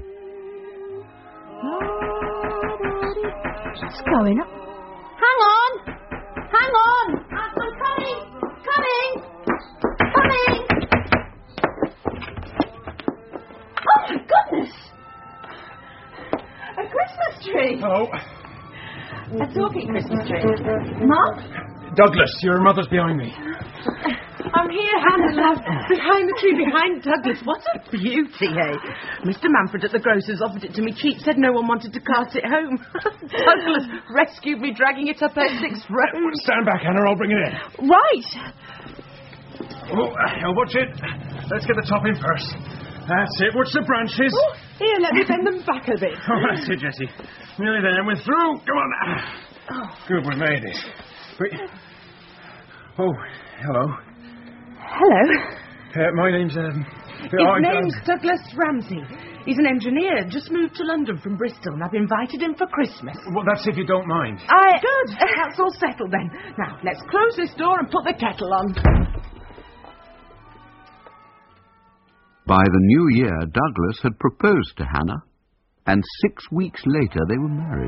F: What's going on?
J: Hang on! Hang on! I'm coming! Coming! Coming! Oh, my goodness! A Christmas tree!
G: Oh.
F: A talking Christmas tree. Mum?
G: Douglas, your mother's behind me.
I: I'm here, Hannah, love. Behind the tree, behind Douglas. What a beauty, eh? Mr. Manfred at the grocer's offered it to me cheap, said no one wanted to cart it home. Douglas rescued me, dragging it up Essex Road.
G: Stand back, Hannah, I'll bring it in.
I: Right.
G: Oh, watch it. Let's get the top in first. That's it. Watch the branches.
I: Oh, here, let me bend them back a bit.
G: Oh, that's it, Jessie. Nearly there. We're through. Come on. Oh. Good, we made it. Oh, hello.
I: Hello.
G: My name's,
I: His name's Douglas Ramsey. He's an engineer, just moved to London from Bristol, and I've invited him for Christmas.
G: Well, that's if you don't mind.
I: Good. That's all settled then. Now, let's close this door and put the kettle on.
C: By the new year, Douglas had proposed to Hannah, and 6 weeks later they were married.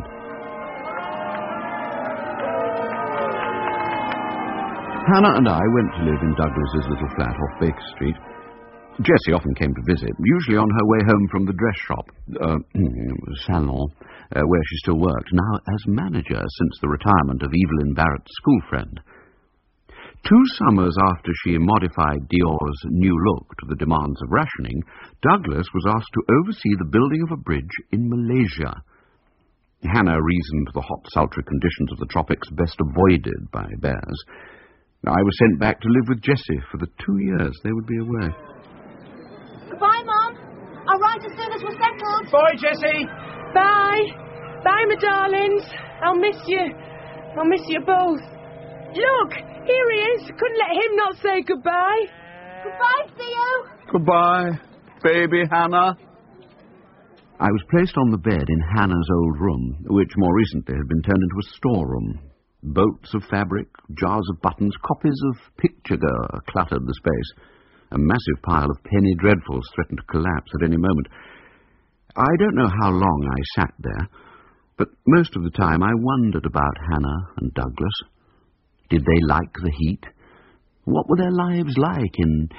C: Hannah and I went to live in Douglas's little flat off Baker Street. Jessie often came to visit, usually on her way home from the dress shop, salon, where she still worked, now as manager since the retirement of Evelyn Barrett's school friend. 2 summers after she modified Dior's new look to the demands of rationing, Douglas was asked to oversee the building of a bridge in Malaysia. Hannah reasoned the hot, sultry conditions of the tropics best avoided by bears. I was sent back to live with Jessie for the 2 years they would be away.
E: Goodbye, Mum. I'll write as soon as we're settled.
G: Bye, Jessie.
I: Bye. Bye, my darlings. I'll miss you. I'll miss you both. Look, here he is. Couldn't let him not say goodbye.
E: Goodbye, Theo.
C: Goodbye, baby Hannah. I was placed on the bed in Hannah's old room, which more recently had been turned into a storeroom. Bolts of fabric, jars of buttons, copies of Picture Girl cluttered the space. A massive pile of penny dreadfuls threatened to collapse at any moment. I don't know how long I sat there, but most of the time I wondered about Hannah and Douglas. Did they like the heat? What were their lives like in...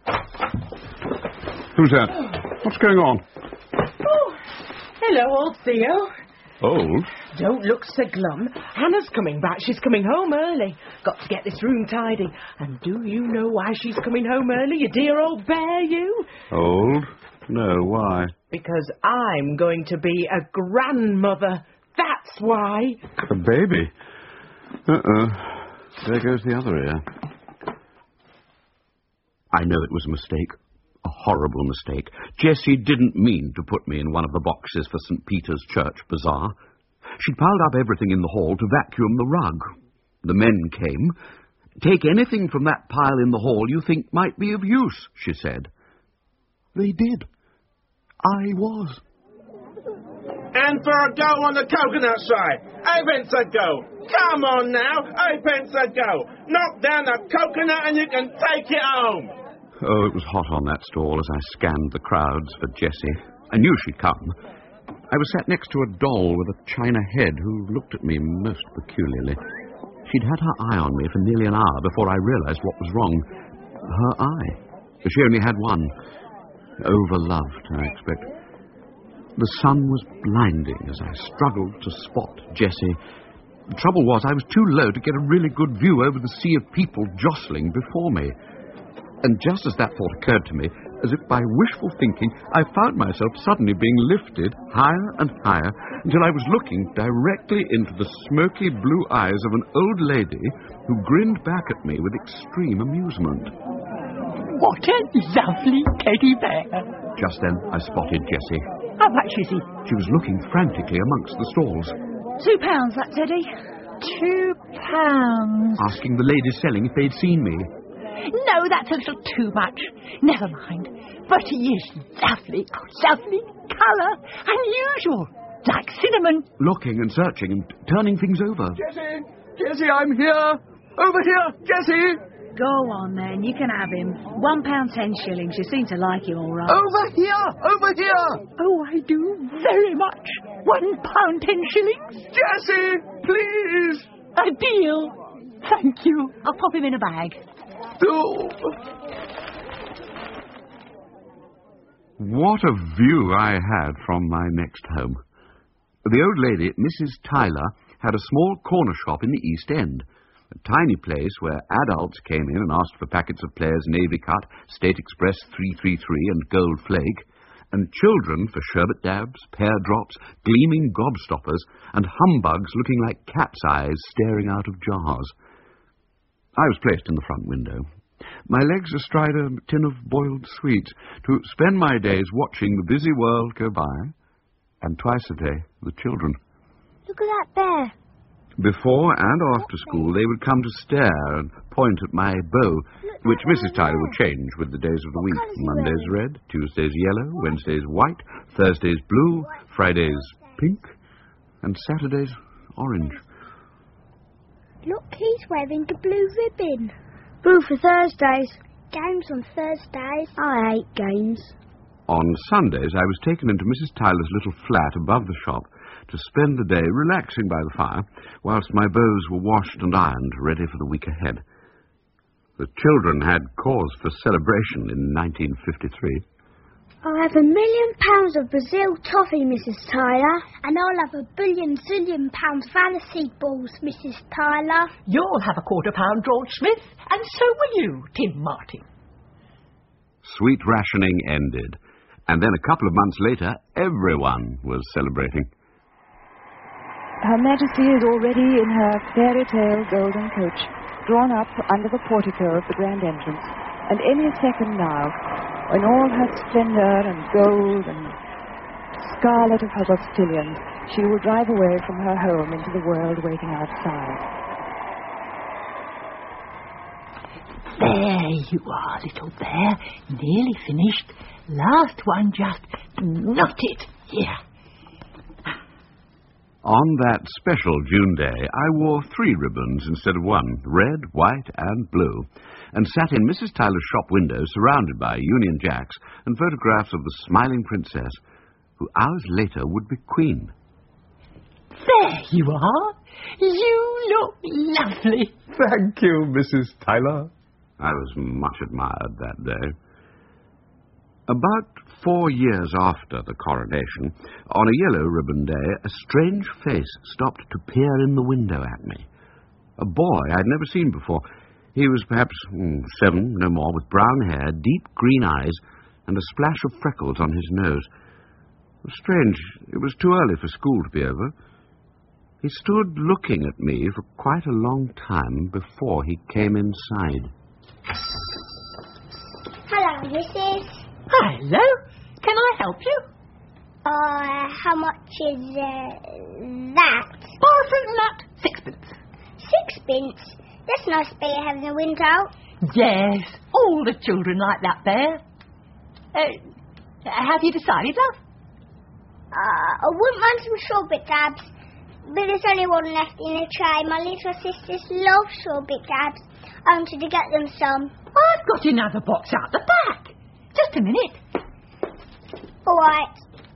O: Who's that? What's going on?
I: Oh, hello, old Theo.
O: Old?
I: Don't look so glum. Hannah's coming back. She's coming home early. Got to get this room tidy. And do you know why she's coming home early, you dear old bear, you?
O: Old? No, why?
I: Because I'm going to be a grandmother. That's why.
O: A baby? There goes the other ear.
C: I know it was a mistake. A horrible mistake. Jessie didn't mean to put me in one of the boxes for St. Peter's Church Bazaar. She'd piled up everything in the hall to vacuum the rug. The men came. Take anything from that pile in the hall you think might be of use, she said. They did. I was.
P: And for a go on the coconut side. 8p a go. Come on now. 8p a go. Knock down a coconut and you can take it home.
C: Oh, it was hot on that stall as I scanned the crowds for Jessie. I knew she'd come. I was sat next to a doll with a china head who looked at me most peculiarly. She'd had her eye on me for nearly an hour before I realized what was wrong. Her eye. She only had one. Overloved, I expect. The sun was blinding as I struggled to spot Jessie. The trouble was I was too low to get a really good view over the sea of people jostling before me. And just as that thought occurred to me, as if by wishful thinking, I found myself suddenly being lifted higher and higher until I was looking directly into the smoky blue eyes of an old lady who grinned back at me with extreme amusement.
Q: What a lovely teddy bear.
C: Just then, I spotted Jessie.
Q: How much is he?
C: She was looking frantically amongst the stalls.
J: £2, that teddy.
Q: £2.
C: Asking the ladies selling if they'd seen me.
Q: No, that's a little too much. Never mind. But he is lovely. Lovely colour. Unusual. Like cinnamon.
C: Looking and searching and turning things over.
H: Jessie! Jessie, I'm here! Over here! Jessie!
J: Go on, then. You can have him. £1 10 shillings. You seem to like him all right.
H: Over here! Over here!
Q: Oh, I do very much. £1 10 shillings.
H: Jessie! Please!
Q: A deal. Thank you. I'll pop him in a bag.
H: Oh.
C: What a view I had from my next home. The old lady, Mrs. Tyler, had a small corner shop in the East End, a tiny place where adults came in and asked for packets of Player's Navy Cut, State Express 333 and Gold Flake, and children for sherbet dabs, pear drops, gleaming gobstoppers, and humbugs looking like cat's eyes staring out of jars. I was placed in the front window, my legs astride a tin of boiled sweets, to spend my days watching the busy world go by, and twice a day the children.
E: Look at that bear.
C: Before and after school, they would come to stare and point at my bow, which Mrs. Tyler would change with the days of the week. Mondays red, Tuesdays yellow, Wednesdays white, Thursdays blue, Fridays pink, and Saturdays orange.
E: Look, he's wearing the blue ribbon. Blue for Thursdays. Games on Thursdays. I hate games.
C: On Sundays, I was taken into Mrs. Tyler's little flat above the shop to spend the day relaxing by the fire, whilst my bows were washed and ironed, ready for the week ahead. The children had cause for celebration in 1953.
E: I'll have £1 million of Brazil toffee, Mrs. Tyler. And I'll have £1 billion zillion fantasy balls, Mrs. Tyler.
Q: You'll have £1/4 George Smith, and so will you, Tim Martin.
C: Sweet rationing ended, and then a couple of months later, everyone was celebrating.
R: Her Majesty is already in her fairy tale golden coach, drawn up under the portico of the grand entrance, and any second now, in all her splendour and gold and scarlet of her postilions, she will drive away from her home into the world waiting outside.
Q: There you are, little bear. Nearly finished. Last one, just knot it. Here.
C: On that special June day, I wore 3 ribbons instead of 1, red, white, and blue, and sat in Mrs. Tyler's shop window surrounded by Union Jacks and photographs of the smiling princess, who hours later would be queen.
Q: There you are. You look lovely.
C: Thank you, Mrs. Tyler. I was much admired that day. About 4 years after the coronation, on a yellow ribbon day, a strange face stopped to peer in the window at me. A boy I'd never seen before. He was perhaps 7, no more, with brown hair, deep green eyes, and a splash of freckles on his nose. It was strange. It was too early for school to be over. He stood looking at me for quite a long time before he came inside.
E: Hello, Mrs.
Q: Hello. Can I help you?
E: How much is that?
Q: Parson nut, 6pence.
E: 6pence? That's nice bear having a window out.
Q: Yes, all the children like that bear. Have you decided, love?
E: I wouldn't mind some sorbet dabs, but there's only one left in the tray. My little sisters love sorbet dabs. I wanted to get them some.
Q: I've got another box out the back. Just a minute.
E: All right.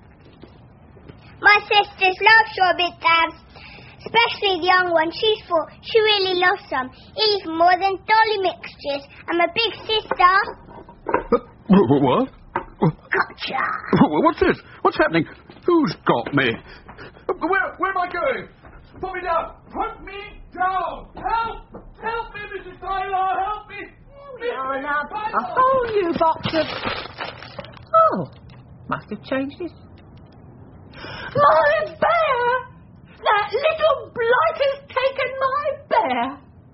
E: My sisters love sorbet dabs, especially the young one. She really loves them, even more than dolly mixtures. And my big sister...
C: What?
E: Gotcha.
C: What's this? What's happening? Who's got me? Where am I going? Put me down! Put me down! Help! Help me, Mrs. Tyler! Help me!
Q: A whole new box of... Oh, must have changed this. My bear! That little blight has taken my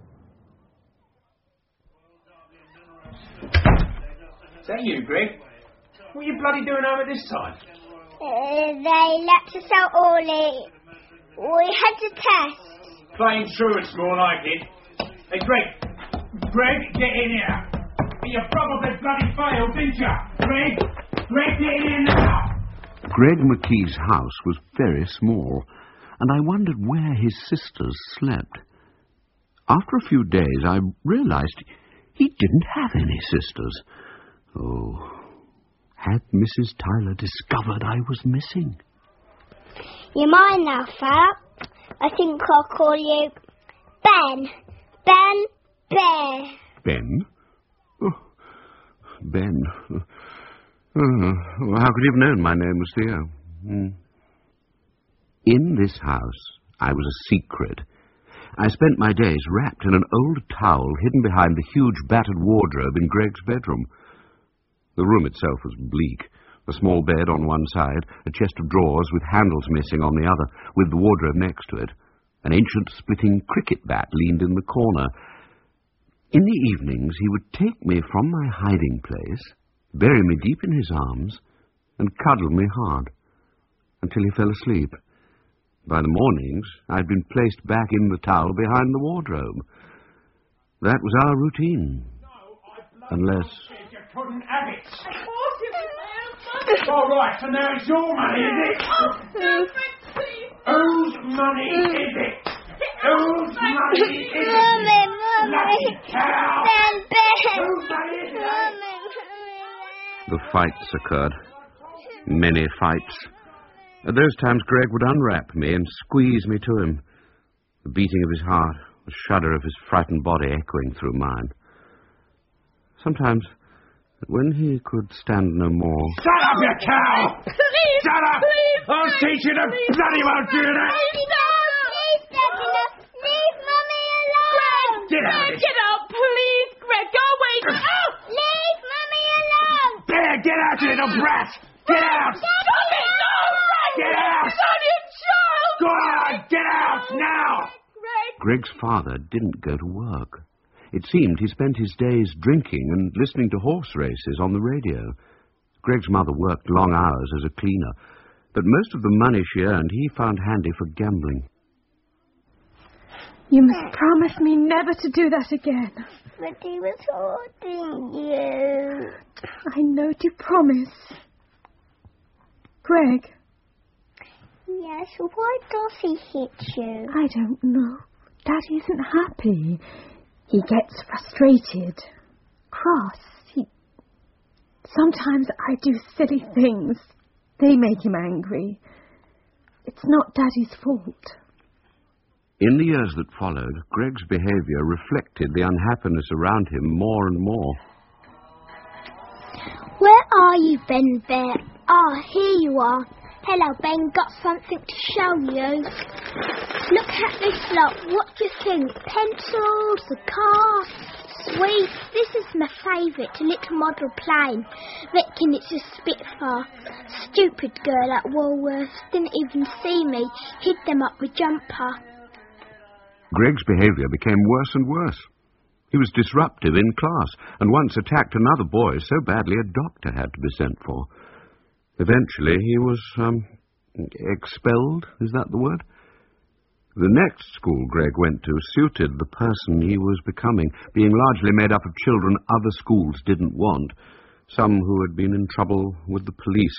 Q: bear!
G: Is that you, Greg? What are you bloody doing home at this time?
E: They let us out early. We had to test.
G: Playing truants, more like it. Hey, Greg! Greg, get in here! You probably bloody failed, didn't you? Greg! Greg, get in here now!
C: Greg McKee's house was very small, and I wondered where his sisters slept. After a few days, I realized he didn't have any sisters. Oh, had Mrs. Tyler discovered I was missing?
E: You're mine now, fella. I think I'll call you Ben. Ben Bear.
C: Ben? Oh, Ben. Oh, well, how could you have known my name was Theo? In this house, I was a secret. I spent my days wrapped in an old towel hidden behind the huge battered wardrobe in Greg's bedroom. The room itself was bleak. A small bed on one side, a chest of drawers with handles missing on the other, with the wardrobe next to it. An ancient splitting cricket bat leaned in the corner. In the evenings, he would take me from my hiding place, bury me deep in his arms, and cuddle me hard, until he fell asleep. By the mornings, I'd been placed back in the towel behind the wardrobe. That was our routine. Unless...
G: You couldn't have it. All right, so now it's your money, is it? Whose money is it? Whose money is it?
E: Mummy.
G: Lucky cow!
E: Whose money is it?
C: The fights occurred. Many fights. At those times, Greg would unwrap me and squeeze me to him. The beating of his heart, the shudder of his frightened body echoing through mine. Sometimes, when he could stand no more...
G: Shut up, you cow!
E: Please!
G: Shut up!
E: Please!
G: I'll teach you to bloody well do that!
E: Please, Daddy, leave Mummy alone!
G: Get out of it!
F: Get out, please, Greg. Go away.
E: Leave Mummy alone!
G: There, get out, you little brat! Get out!
F: Stop it! No, Greg!
G: Get out!
F: It's only a child!
G: Go on, get out, now!
C: Greg's father didn't go to work. It seemed he spent his days drinking and listening to horse races on the radio. Greg's mother worked long hours as a cleaner, but most of the money she earned he found handy for gambling.
J: You must promise me never to do that again.
E: But he was holding you.
J: I know you promise. Greg.
E: Yes, why does he hit you?
J: I don't know. Daddy isn't happy. He gets frustrated, cross. Sometimes I do silly things. They make him angry. It's not Daddy's fault.
C: In the years that followed, Greg's behaviour reflected the unhappiness around him more and more.
E: Where are you, Ben Bear? Ah, here you are. Hello, Ben. Got something to show you. Look at this lot. What do you think? Pencils, a car, sweets. This is my favourite, a little model plane. Reckon it's a Spitfire. Stupid girl at Woolworths. Didn't even see me. Hid them up my jumper.
C: Greg's behaviour became worse and worse. He was disruptive in class, and once attacked another boy so badly a doctor had to be sent for. Eventually he was, expelled, is that the word? The next school Greg went to suited the person he was becoming, being largely made up of children other schools didn't want, some who had been in trouble with the police.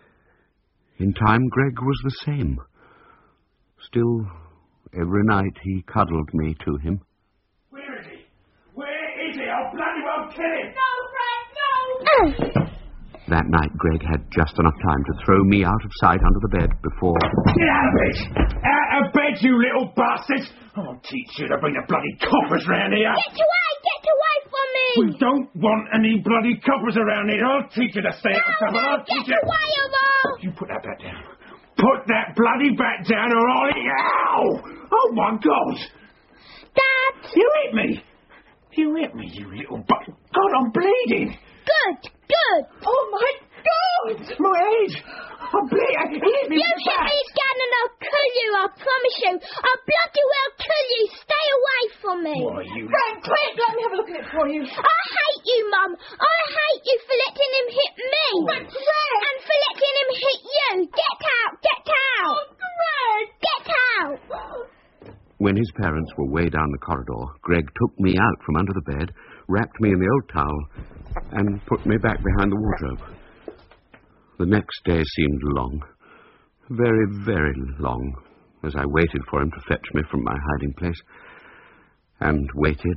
C: In time, Greg was the same. Still, every night he cuddled me to him.
G: Where is he? Where is he? I'll bloody well kill him!
E: No, Greg, no!
C: That night, Greg had just enough time to throw me out of sight under the bed before...
G: Get out of bed! Out of bed, you little bastard! I'll teach you to bring the bloody coppers round here!
E: Get away from me!
G: We don't want any bloody coppers around here! I'll teach you to stay out of trouble! I'll teach you...
E: Get away, Earl!
G: You put that bat down. Put that bloody bat down or I'll eat you! Ow! Oh, my God!
E: Dad!
G: You hit me! You hit me, you little butt... God, I'm bleeding!
E: Good!
G: Oh, my God! My head! I'm bleeding! Hit me
E: You hit me again and I'll kill you, I promise you. I'll bloody well kill you. Stay away from me.
G: Why, you...
F: Frank, quick, let me have a look at it for you.
E: I hate you, Mum. I hate you for letting him hit me.
F: But, Greg!
E: And for letting him hit you. Get out!
F: Oh, Greg!
E: Get out!
C: When his parents were way down the corridor, Greg took me out from under the bed, wrapped me in the old towel, and put me back behind the wardrobe. The next day seemed long, very, very long, as I waited for him to fetch me from my hiding place, and waited,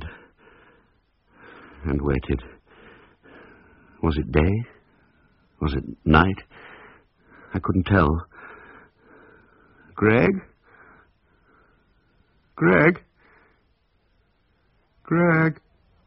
C: and waited. Was it day? Was it night? I couldn't tell. Greg? Greg? Greg?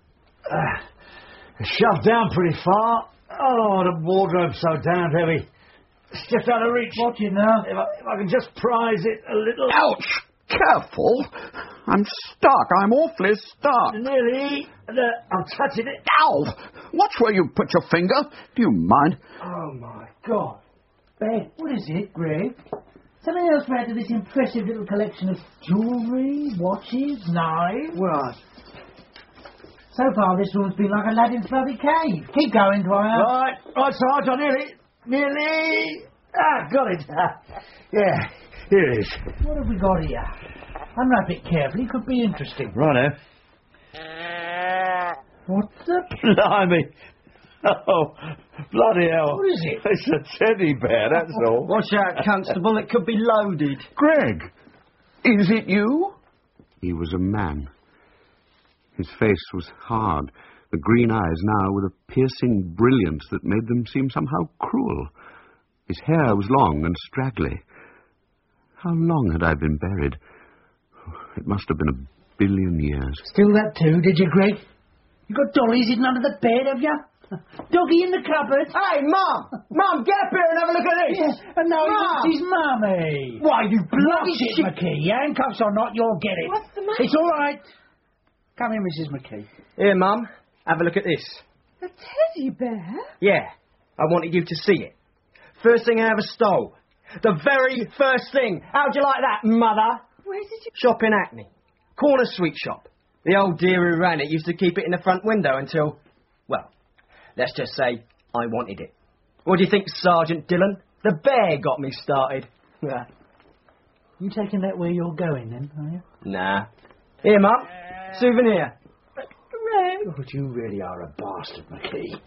K: Shoved down pretty far. Oh, the wardrobe's so damn heavy. It's just out of reach.
D: Watch it now.
K: If I can just prise it a little.
L: Ouch! Careful. I'm stuck. I'm awfully stuck.
K: Nearly. I'm touching it.
L: Ow! Watch where you put your finger. Do you mind?
D: Oh, my God. Ben, what is it, Greg? Something else to add to this impressive little collection of jewellery, watches, knives?
K: Right.
D: So far, this room's been like Aladdin's bloody cave. Keep going, Dwyer.
K: Right, Sarge, I nearly. Got it. Yeah.
B: Here it is.
D: What have we got here? Unwrap it carefully. Could be interesting.
B: Righto.
D: What the...
B: Blimey. Oh, bloody hell.
D: What is it?
B: It's a teddy bear, that's all.
H: Watch out, Constable. It could be loaded.
C: Greg, is it you? He was a man. His face was hard, the green eyes now with a piercing brilliance that made them seem somehow cruel. His hair was long and straggly. How long had I been buried? It must have been 1 billion years.
D: Still that too, did you, Greg? You got dollies hidden under the bed, have you? Doggy in the cupboard.
H: Hey, Mum! Mum, get up here and have a look at this!
D: Yes, and now he wants his mummy.
H: Why, you bloody
D: shit, McKee. Handcuffs or not, you'll get it.
J: What's the matter?
D: It's all right. Come here, Mrs. McKee.
H: Here, Mum. Have a look at this.
J: A teddy bear?
H: Yeah, I wanted you to see it. First thing I ever stole. The very first thing. How'd you like that, Mother?
J: Where did you...
H: Shop in Hackney. Corner sweet shop. The old dear who ran it used to keep it in the front window until, well, let's just say I wanted it. What do you think, Sergeant Dillon? The bear got me started.
D: You taking that where you're going, then, are you?
H: Nah. Here, Mum. Souvenir.
D: Oh, but you really are a bastard, McKee.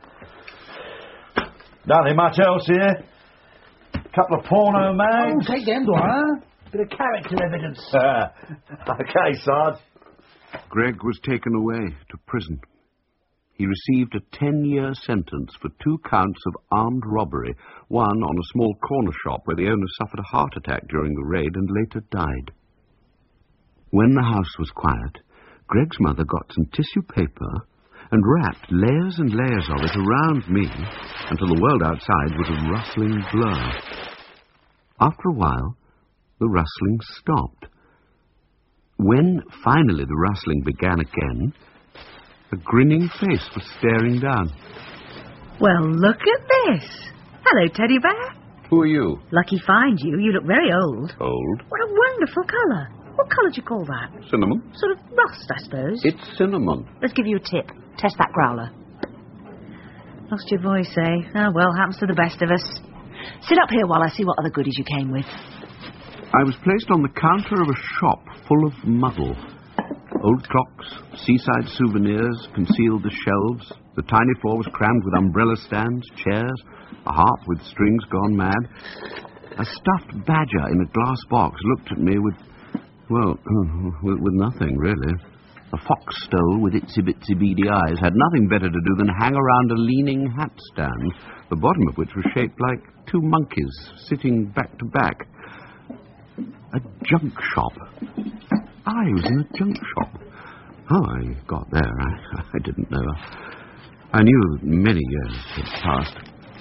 B: Nothing much else here. Couple of porno mags.
D: Oh, take them, Dwyer. Bit of character evidence.
B: Okay, Sarge.
C: Greg was taken away to prison. He received a 10-year sentence for 2 counts of armed robbery, one on a small corner shop where the owner suffered a heart attack during the raid and later died. When the house was quiet, Greg's mother got some tissue paper and wrapped layers and layers of it around me until the world outside was a rustling blur. After a while, the rustling stopped. When finally the rustling began again, a grinning face was staring down.
F: Well, look at this. Hello, Teddy Bear.
C: Who are you?
F: Lucky find you. You look very old.
C: Old?
F: What a wonderful colour. What colour do you call that?
C: Cinnamon.
F: Sort of rust, I suppose.
C: It's cinnamon.
F: Let's give you a tip. Test that growler. Lost your voice, eh? Oh, well, happens to the best of us. Sit up here while I see what other goodies you came with.
C: I was placed on the counter of a shop full of muddle. Old clocks, seaside souvenirs concealed the shelves. The tiny floor was crammed with umbrella stands, chairs, a harp with strings gone mad. A stuffed badger in a glass box looked at me with, well, with nothing, really. A fox stole with itsy-bitsy beady eyes had nothing better to do than hang around a leaning hat stand, the bottom of which was shaped like 2 monkeys sitting back to back. A junk shop. I was in a junk shop. How I got there, I didn't know. I knew that many years had passed.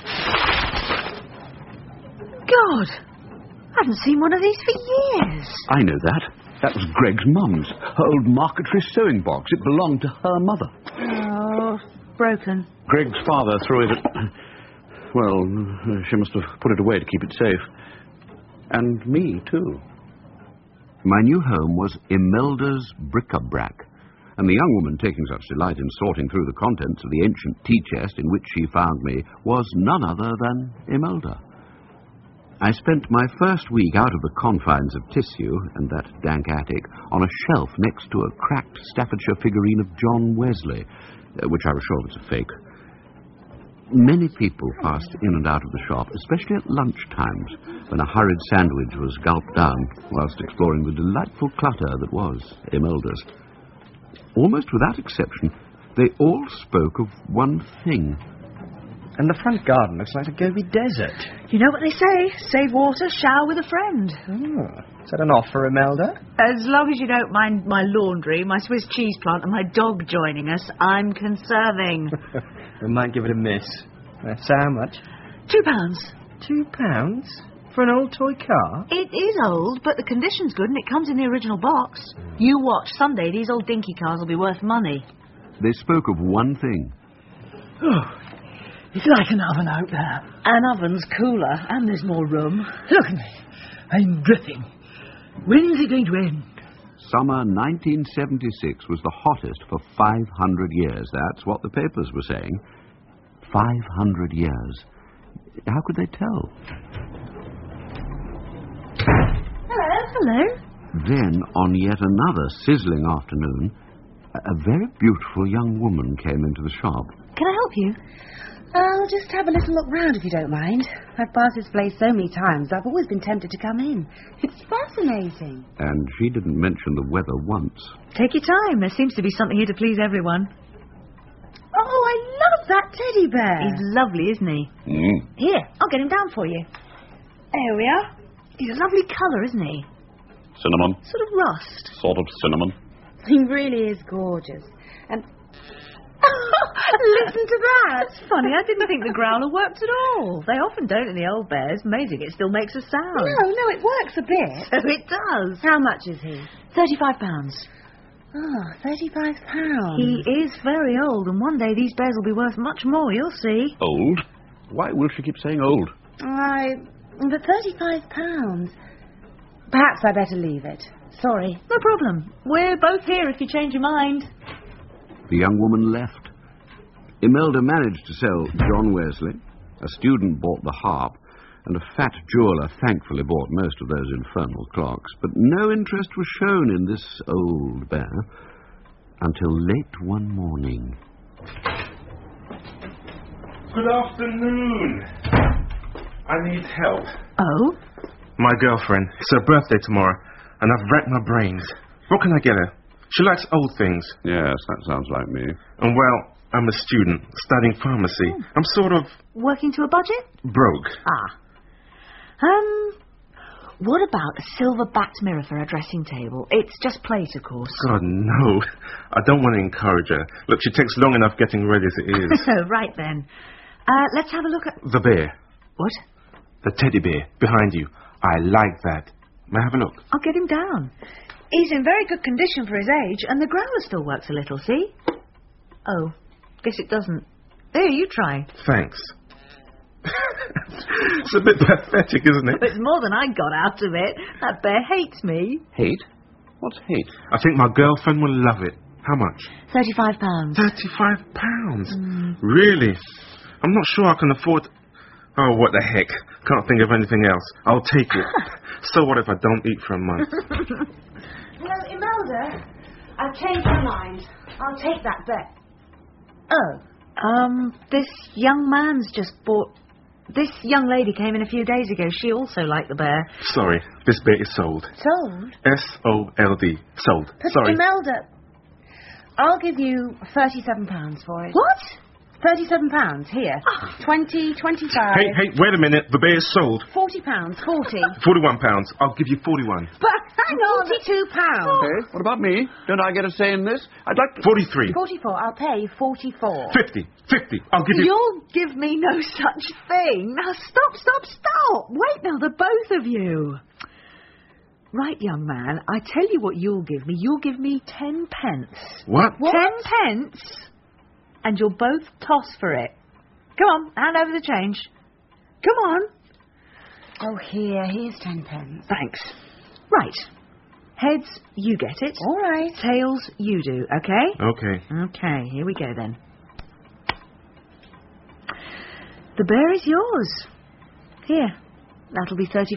F: God, I haven't seen one of these for years.
C: I know that. That was Greg's mum's, her old marquetry sewing box. It belonged to her mother.
F: Oh, broken.
C: Greg's father threw it at... Well, she must have put it away to keep it safe. And me, too. My new home was Imelda's bric-a-brac, and the young woman taking such delight in sorting through the contents of the ancient tea-chest in which she found me was none other than Imelda. I spent my first week out of the confines of tissue and that dank attic on a shelf next to a cracked Staffordshire figurine of John Wesley, which I was sure was a fake. Many people passed in and out of the shop, especially at lunch times, when a hurried sandwich was gulped down whilst exploring the delightful clutter that was Imelda's. Almost without exception, they all spoke of one thing.
H: And the front garden looks like a Gobi desert.
F: You know what they say? Save water, shower with a friend.
H: Is that an offer, Imelda?
F: As long as you don't mind my laundry, my Swiss cheese plant, and my dog joining us, I'm conserving.
H: We might give it a miss. That's how much?
F: £2.
H: £2? For an old toy car?
F: It is old, but the condition's good and it comes in the original box. You watch. Someday these old dinky cars will be worth money.
C: They spoke of one thing.
D: Oh, it's like an oven out there.
F: An oven's cooler, and there's more room.
D: Look at me. I'm dripping. When's it going to end?
C: Summer 1976 was the hottest for 500 years. That's what the papers were saying. 500 years. How could they tell?
F: Hello.
C: Then, on yet another sizzling afternoon, a very beautiful young woman came into the shop.
F: Can I help you?
J: I'll just have a little look round if you don't mind. I've passed this place so many times, I've always been tempted to come in. It's fascinating.
C: And she didn't mention the weather once.
F: Take your time. There seems to be something here to please everyone.
J: Oh, I love that teddy bear.
F: He's lovely, isn't he? Here, I'll get him down for you. There we are. He's a lovely colour, isn't he?
O: Cinnamon.
F: Sort of rust.
O: Sort of cinnamon.
J: He really is gorgeous. And... listen to that.
F: That's funny. I didn't think the growler worked at all. They often don't in the old bears. Amazing. It still makes a sound.
J: No, it works a bit.
F: So it does.
J: How much is he?
F: £35.
J: Oh, £35.
F: He is very old, and one day these bears will be worth much more, you'll see.
O: Old? Why will she keep saying old?
J: But £35. Perhaps I better leave it. Sorry.
F: No problem. We're both here if you change your mind.
C: The young woman left. Imelda managed to sell John Wesley. A student bought the harp, and a fat jeweller thankfully bought most of those infernal clocks. But no interest was shown in this old bear until late one morning.
P: Good afternoon. I need help.
F: Oh?
P: My girlfriend. It's her birthday tomorrow, and I've racked my brains. What can I get her? She likes old things.
O: Yes, that sounds like me.
P: And, well, I'm a student studying pharmacy. I'm sort of...
F: Working to a budget?
P: broke.
F: What about a silver-backed mirror for her dressing table? It's just plate, of course.
P: God, no. I don't want to encourage her. Look, she takes long enough getting ready as it is.
F: Right then. Let's have a look at...
P: The bear.
F: What?
P: The teddy bear behind you. I like that. May I have a look?
F: I'll get him down. He's in very good condition for his age, and the growler still works a little, see? Oh, guess it doesn't. There, you try.
P: Thanks. It's a bit pathetic, isn't it?
F: It's more than I got out of it. That bear hates me.
O: Hate? What's hate?
P: I think my girlfriend will love it. How much?
F: £35.
P: £35? Really? I'm not sure I can afford... Oh, what the heck. Can't think of anything else. I'll take it. So what if I don't eat for a month?
J: Hello, Imelda. I've changed my mind. I'll take that bet.
F: Oh. This young man's just bought... This young lady came in a few days ago. She also liked the bear.
P: Sorry, this bear is sold.
J: Sold?
P: S-O-L-D. Sold.
J: But
P: Sorry.
J: Imelda, I'll give you £37 for it.
F: What?
J: £37. Here. 20, 25.
P: Hey, wait a minute. The bear is sold.
J: £40. 40.
P: £41. I'll give you 41.
J: But hang on. £42.
O: Hey, what about me? Don't I get a say in this? I'd like to...
P: 43.
J: 44. I'll pay 44.
P: 50. I'll give you...
F: You'll give me no such thing. Now, stop. Wait now, the both of you. Right, young man, I tell you what you'll give me. You'll give me 10 pence.
P: What?
F: 10 pence? And you'll both toss for it. Come on, hand over the change. Come on.
J: Oh, here's 10 pence.
F: Thanks. Right. Heads, you get it.
J: All right.
F: Tails, you do, okay?
P: Okay.
F: Okay, here we go then. The bear is yours. Here, that'll be £35.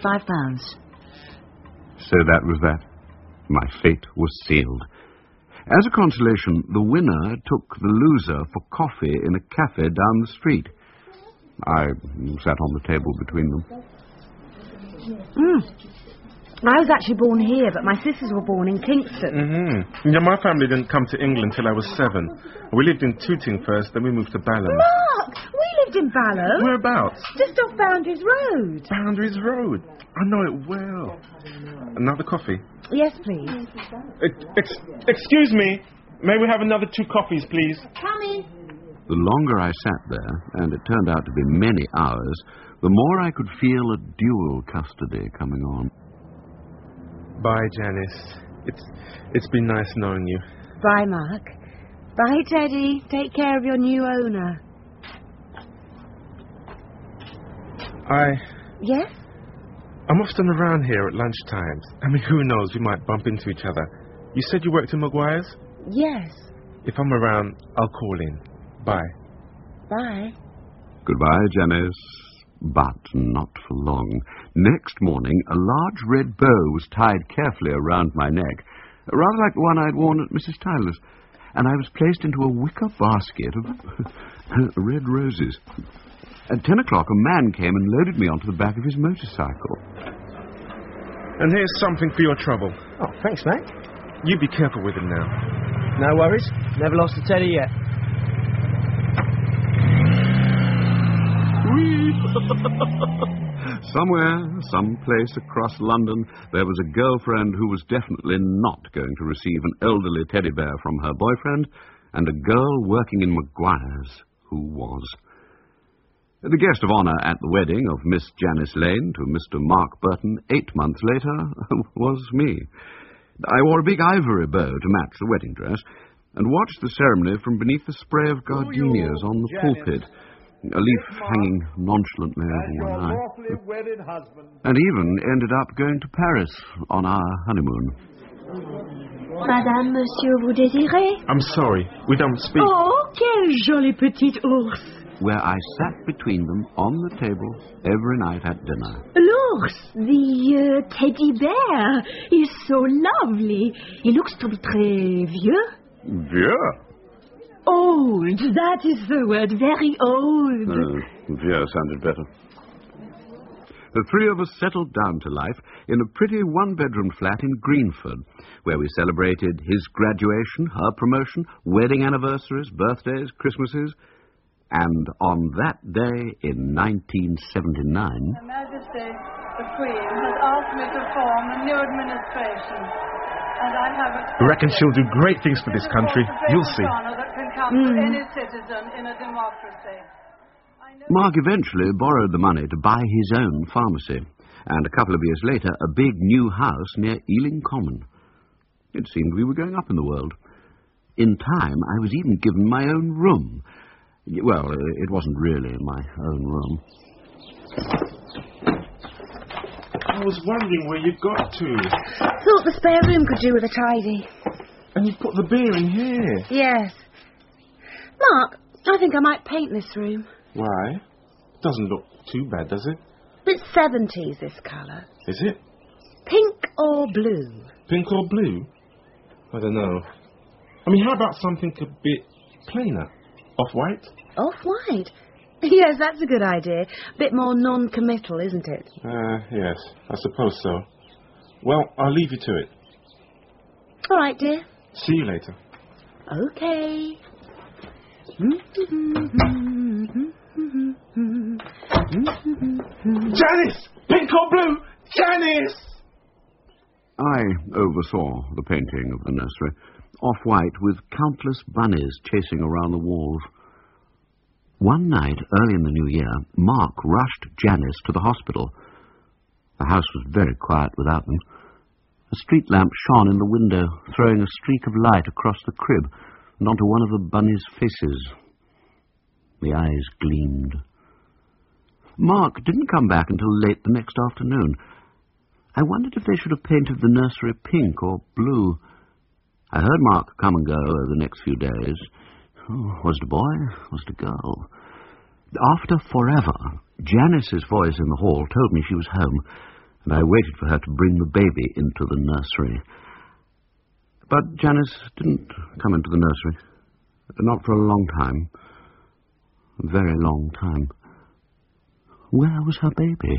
C: So that was that. My fate was sealed. As a consolation, the winner took the loser for coffee in a cafe down the street. I sat on the table between them.
J: I was actually born here, but my sisters were born in Kingston.
P: Mm-hmm. Yeah, my family didn't come to England till I was 7. We lived in Tooting first, then we moved to Balham.
J: Mark! We lived in Balham.
P: Whereabouts?
J: Just off Boundaries Road.
P: Boundaries Road. I know it well. Another coffee?
J: Yes, please.
P: Excuse me. May we have another 2 coffees, please?
J: Coming.
C: The longer I sat there, and it turned out to be many hours, the more I could feel a dual custody coming on.
P: Bye, Janice. It's been nice knowing you.
J: Bye, Mark. Bye, Teddy. Take care of your new owner. Yes?
P: I'm often around here at lunchtimes. I mean, who knows, we might bump into each other. You said you worked in Maguire's?
J: Yes.
P: If I'm around, I'll call in. Bye.
J: Bye.
C: Goodbye, Janice. But not for long. Next morning, a large red bow was tied carefully around my neck, rather like the one I'd worn at Mrs. Tyler's, and I was placed into a wicker basket of red roses. At 10 o'clock, a man came and loaded me onto the back of his motorcycle.
P: And here's something for your trouble.
H: Oh, thanks, mate.
P: You be careful with him now.
H: No worries. Never lost a teddy yet.
C: Somewhere, someplace across London, there was a girlfriend who was definitely not going to receive an elderly teddy bear from her boyfriend, and a girl working in Maguire's who was. The guest of honour at the wedding of Miss Janice Lane to Mr. Mark Burton 8 months later was me. I wore a big ivory bow to match the wedding dress, and watched the ceremony from beneath the spray of gardenias on the pulpit, a leaf hanging nonchalantly over one eye, and even ended up going to Paris on our honeymoon.
E: Madame, monsieur, vous désirez?
P: I'm sorry, we don't speak.
Q: Oh, quel joli petit ours.
C: Where I sat between them on the table every night at dinner.
Q: L'ours, the teddy bear, is so lovely. He looks to be très vieux.
C: Vieux?
Q: Old, that is the word, very old.
C: Vieux sounded better. The three of us settled down to life in a pretty one-bedroom flat in Greenford, where we celebrated his graduation, her promotion, wedding anniversaries, birthdays, Christmases. And on that day in 1979...
S: Her Majesty, the Queen, has asked me to form a new administration. And I have
P: I reckon she'll do great things for this country. You'll see.
S: that can come to any citizen in a democracy.
C: Mark eventually borrowed the money to buy his own pharmacy, and a couple of years later, a big new house near Ealing Common. It seemed we were going up in the world. In time, I was even given my own room. Well, it wasn't really my own room.
P: I was wondering where you got to.
J: Thought the spare room could do with a tidy.
P: And you put the beer in here.
J: Yes. Mark, I think I might paint this room.
P: Why? Doesn't look too bad, does it?
J: Bit 70s, this colour.
P: Is it?
J: Pink or blue?
P: Pink or blue? I don't know. I mean, how about something a bit plainer? Off-white?
J: Off-white? Yes, that's a good idea. Bit more non-committal, isn't it?
P: Yes, I suppose so. Well, I'll leave you to it.
J: All right, dear.
P: See you later.
J: Okay.
P: Janice! Pink or blue? Janice!
C: I oversaw the painting of the nursery, off-white with countless bunnies chasing around the walls. One night, early in the new year, Mark rushed Janice to the hospital. The house was very quiet without them. A street lamp shone in the window, throwing a streak of light across the crib and onto one of the bunnies' faces. The eyes gleamed. Mark didn't come back until late the next afternoon. I wondered if they should have painted the nursery pink or blue. I heard Mark come and go over the next few days. Oh, was it a boy? Was it a girl? After forever, Janice's voice in the hall told me she was home, and I waited for her to bring the baby into the nursery. But Janice didn't come into the nursery. Not for a long time. A very long time. Where was her baby?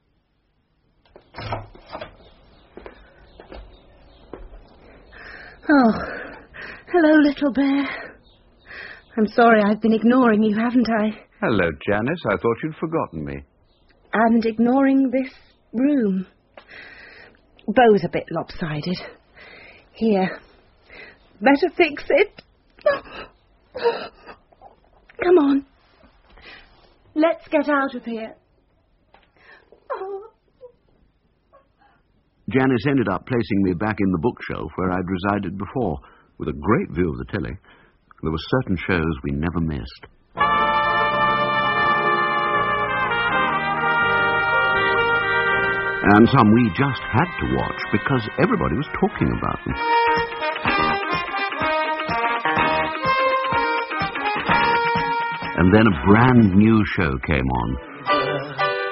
J: Oh, hello, little bear. I'm sorry I've been ignoring you, haven't I?
C: Hello, Janice. I thought you'd forgotten me.
J: And ignoring this room. Bow's a bit lopsided. Here. Better fix it. Come on. Let's get out of here.
C: Janice ended up placing me back in the bookshelf where I'd resided before, with a great view of the telly. There were certain shows we never missed. And some we just had to watch because everybody was talking about them. And then a brand new show came on.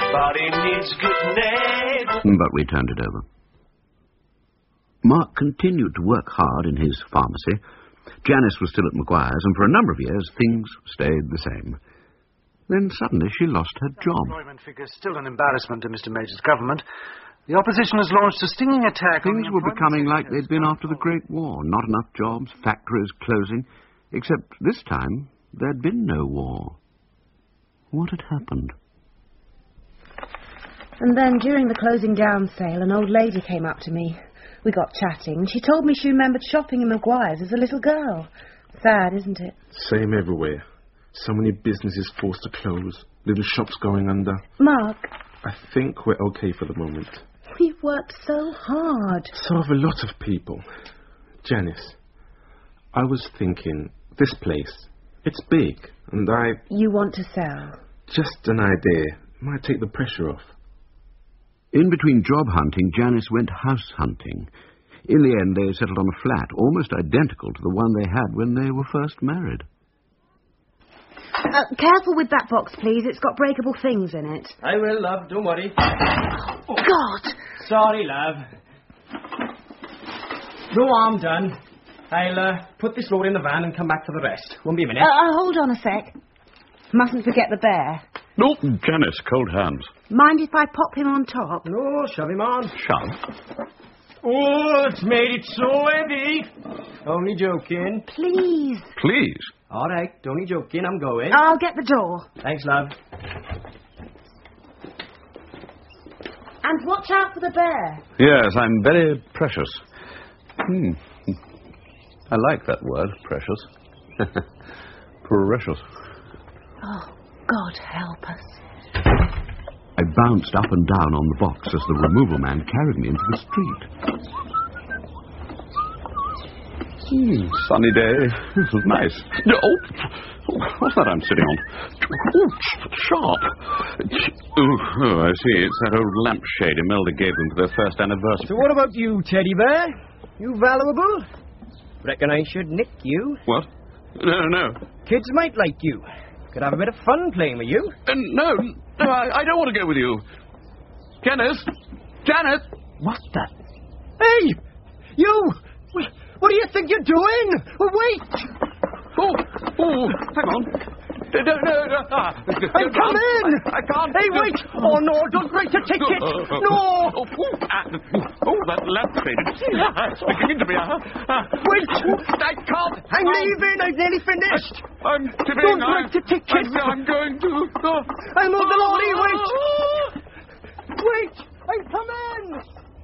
T: Body needs good name.
C: But we turned it over. Mark continued to work hard in his pharmacy. Janice was still at Maguire's, and for a number of years things stayed the same. Then suddenly she lost her job.
K: Employment figures still an embarrassment to Mr. Major's government. The opposition has launched a stinging attack on
C: Things
K: the
C: were becoming like they'd been after the Great War. Not enough jobs, factories closing. Except this time there'd been no war. What had happened?
J: And then, during the closing down sale, an old lady came up to me. We got chatting, and she told me she remembered shopping in Maguire's as a little girl. Sad, isn't it?
P: Same everywhere. So many businesses forced to close. Little shops going under.
J: Mark.
P: I think we're okay for the moment.
J: We've worked so hard.
P: So have a lot of people. Janice, I was thinking, this place, it's big, and
J: You want to sell?
P: Just an idea. Might take the pressure off.
C: In between job hunting, Janice went house hunting. In the end, they settled on a flat, almost identical to the one they had when they were first married.
J: Careful with that box, please. It's got breakable things in it.
H: I will, love. Don't worry.
J: Oh, God!
H: Sorry, love. No harm done. I'll put this load in the van and come back for the rest. Won't be a minute.
J: Hold on a sec. Mustn't forget the bear.
O: No, Janice, cold hands.
J: Mind if I pop him on top?
H: No, shove him on.
O: Shove?
H: Oh, it's made it so heavy. Only joking.
J: Please.
O: Please?
H: All right, only joking. I'm going.
J: I'll get the door.
H: Thanks, love.
J: And watch out for the bear.
O: Yes, I'm very precious. I like that word, precious. Precious.
J: Oh, God help us.
C: I bounced up and down on the box as the removal man carried me into the street.
O: Sunny day. This is nice. What's that I'm sitting on? Sharp. I see. It's that old lampshade Imelda gave them for their first anniversary.
H: So what about you, Teddy Bear? You valuable? Reckon I should nick you.
O: What? No.
H: Kids might like you. Could have a bit of fun playing with you.
O: No, I don't want to go with you. Janice!
H: What the? Hey! You! What do you think you're doing? Wait!
O: Oh, hang on. No.
H: Hey, come in!
O: I can't.
H: Hey, wait! Oh, no, don't break the ticket! No!
O: That lampshade. It's sticking into me.
H: Wait!
O: I can't.
H: I'm leaving. I've nearly finished.
O: I'm tipping.
H: Don't break the ticket.
O: I'm going to.
H: I'll move the lorry. Wait! I'll come in!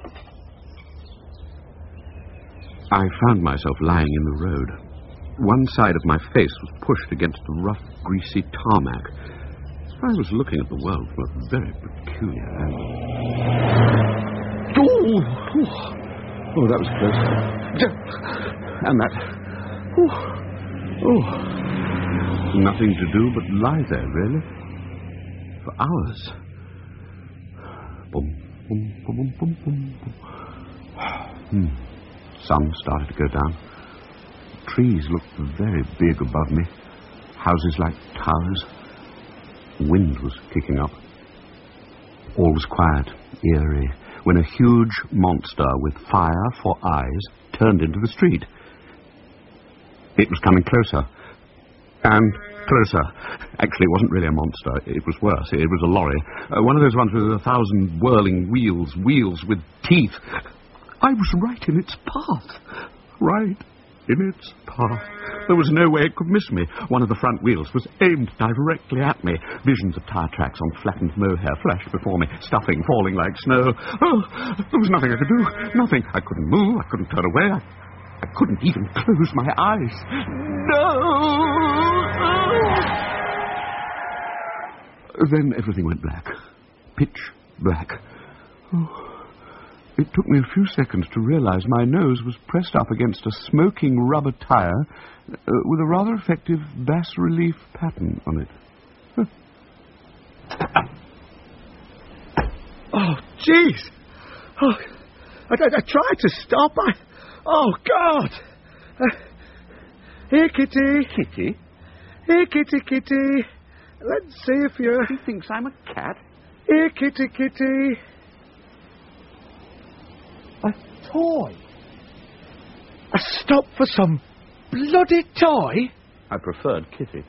C: I found myself lying in the road. One side of my face was pushed against the rough, greasy tarmac. I was looking at the world from a very peculiar angle. Oh, that was close. And that. Nothing to do but lie there, really. For hours. Boom, boom, boom, boom, boom, boom. Sun started to go down. Trees looked very big above me. Houses like towers. Wind was kicking up. All was quiet, eerie, when a huge monster with fire for eyes turned into the street. It was coming closer. And closer. Actually, it wasn't really a monster. It was worse. It was a lorry. One of those ones with 1,000 whirling wheels with teeth. I was right in its path. Right in its path. There was no way it could miss me. One of the front wheels was aimed directly at me. Visions of tyre tracks on flattened mohair flashed before me, stuffing falling like snow. Oh, there was nothing I could do. Nothing. I couldn't move. I couldn't turn away. I couldn't even close my eyes. No! Then everything went black. Pitch black. Oh. It took me a few seconds to realize my nose was pressed up against a smoking rubber tire with a rather effective bas-relief pattern on it.
H: Oh, jeez! Oh, I tried to stop. Oh, God! Here, Kitty.
O: Kitty?
H: Here, Kitty. Let's see if you're...
O: He thinks I'm a cat.
H: Here, Kitty, Kitty. A toy? A stop for some bloody toy?
C: I preferred Kitty.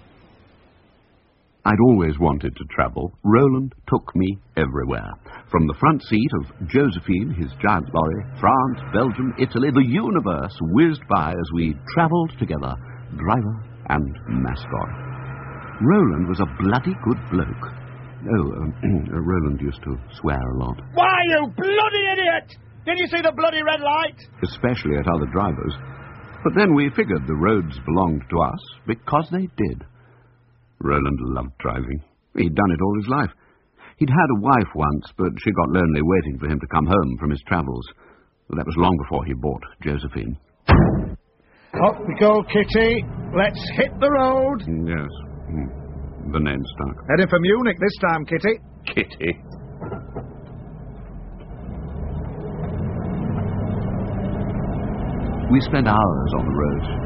C: I'd always wanted to travel. Roland took me everywhere. From the front seat of Josephine, his giant lorry, France, Belgium, Italy, the universe whizzed by as we travelled together, driver and mascot. Roland was a bloody good bloke. Roland used to swear a lot.
P: Why, you bloody idiot! Did you see the bloody red light?
C: Especially at other drivers. But then we figured the roads belonged to us because they did. Roland loved driving. He'd done it all his life. He'd had a wife once, but she got lonely waiting for him to come home from his travels. That was long before he bought Josephine.
H: Up we go, Kitty. Let's hit the road.
C: Yes. The name's stuck.
H: Heading for Munich this time, Kitty.
C: Kitty. We spent hours on the road.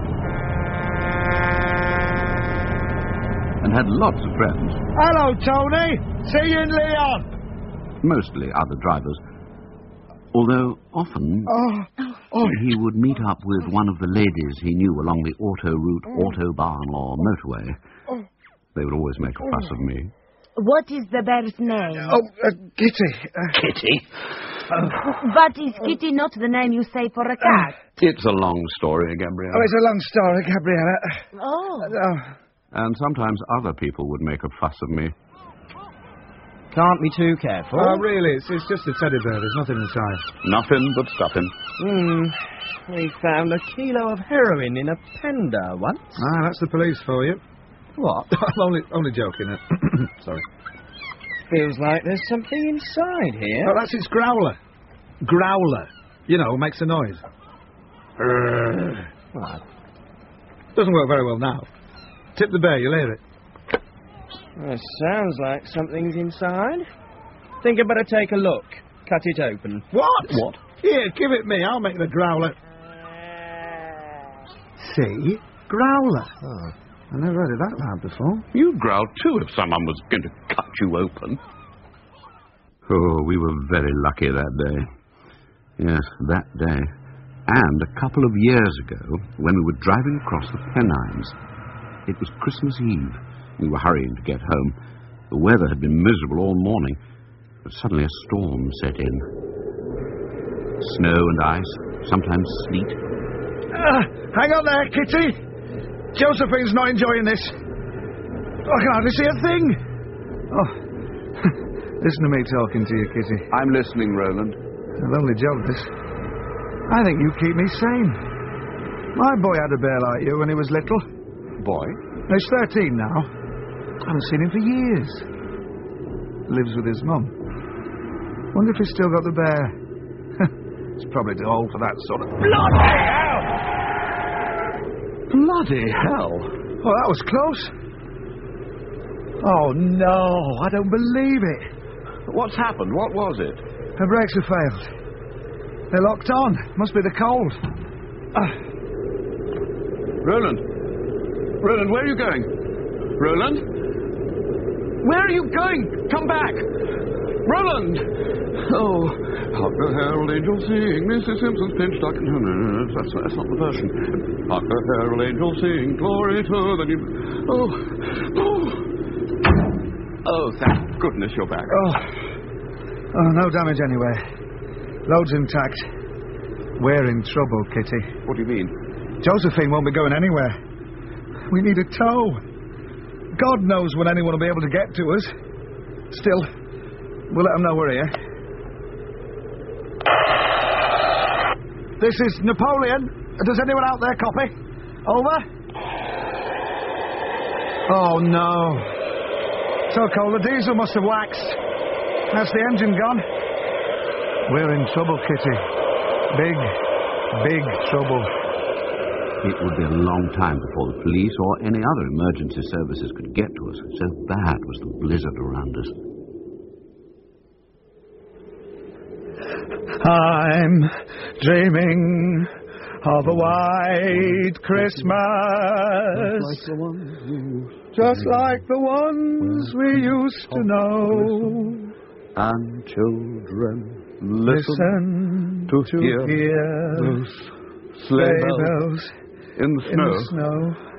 C: And had lots of friends.
H: Hello, Tony. See you in Leon.
C: Mostly other drivers. Although often he would meet up with one of the ladies he knew along the auto route, autobahn or motorway. They would always make a fuss of me.
I: What is the bear's name?
H: Kitty.
C: Kitty?
I: But is Kitty not the name you say for a cat?
C: It's a long story, Gabriella.
H: Oh, it's a long story, Gabriella.
I: Oh.
C: And sometimes other people would make a fuss of me.
K: Can't be too careful.
H: Oh, really? It's just a teddy bear. There's nothing inside.
C: Nothing but stuffing.
K: We found a kilo of heroin in a panda once.
H: Ah, that's the police for you.
K: What?
H: I'm only joking. Sorry.
K: Feels like there's something inside here.
H: Oh, that's its growler. Growler. You know, makes a noise.
K: What?
H: Doesn't work very well now. Tip the bear, you'll hear it.
K: It sounds like something's inside. Think I'd better take a look. Cut it open.
H: What? Here, give it me. I'll make the growler. See? Growler. Oh, I never heard of that loud before.
C: You'd growl too if someone was going to cut you open. Oh, we were very lucky that day. Yes, that day. And a couple of years ago, when we were driving across the Pennines. It was Christmas Eve. We were hurrying to get home. The weather had been miserable all morning, but suddenly a storm set in. Snow and ice, sometimes sleet.
H: Hang on there, Kitty. Josephine's not enjoying this. I can hardly see a thing. Oh, listen to me talking to you, Kitty.
C: I'm listening, Roland.
H: A lovely job, this. I think you keep me sane. My boy had a bear like you when he was little.
C: Boy?
H: He's 13 now. I haven't seen him for years. Lives with his mum. Wonder if he's still got the bear. He's probably too old for that sort of... Bloody hell! Bloody hell! Oh, that was close. Oh, no. I don't believe it.
C: What's happened? What was it?
H: Her brakes have failed. They're locked on. Must be the cold.
C: Roland, where are you going? Roland? Where are you going? Come back! Roland! Oh, hark the herald angels sing, Mrs. Simpson's pinch duck. No, that's not the version. Hark the herald angels sing, glory to the new... Oh, thank goodness you're back.
H: Oh, no damage anyway. Load's intact. We're in trouble, Kitty.
C: What do you mean?
H: Josephine won't be going anywhere. We need a tow. God knows when anyone will be able to get to us. Still, we'll let them know we're here. This is Napoleon. Does anyone out there copy? Over? Oh, no. So cold, the diesel must have waxed. That's the engine gone. We're in trouble, Kitty. Big trouble.
C: It would be a long time before the police or any other emergency services could get to us. So bad was the blizzard around us.
H: I'm dreaming
U: of a white Christmas, just like the ones we used to know.
C: And children, listen
U: to
C: hear
U: those
C: sleigh bells in the snow.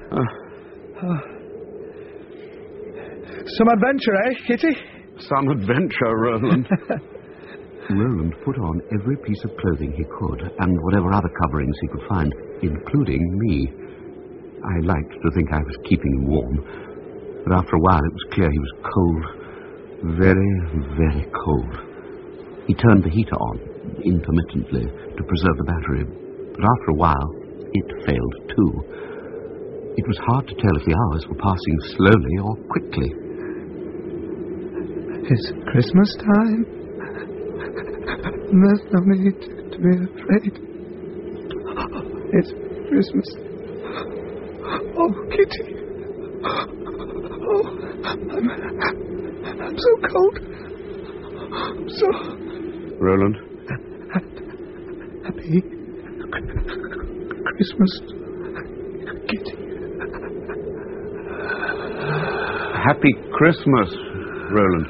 U: Some adventure, eh, Kitty?
C: Some adventure, Roland. Roland put on every piece of clothing he could, and whatever other coverings he could find, including me. I liked to think I was keeping him warm, but after a while it was clear he was cold. Very, very cold. He turned the heater on, intermittently, to preserve the battery, but after a while it failed too. It was hard to tell if the hours were passing slowly or quickly.
U: It's Christmas time. There's no need to be afraid. It's Christmas. Oh, Kitty. Oh, I'm so cold. I'm so...
C: Roland?
U: Happy Christmas, Kitty.
C: Happy Christmas, Roland.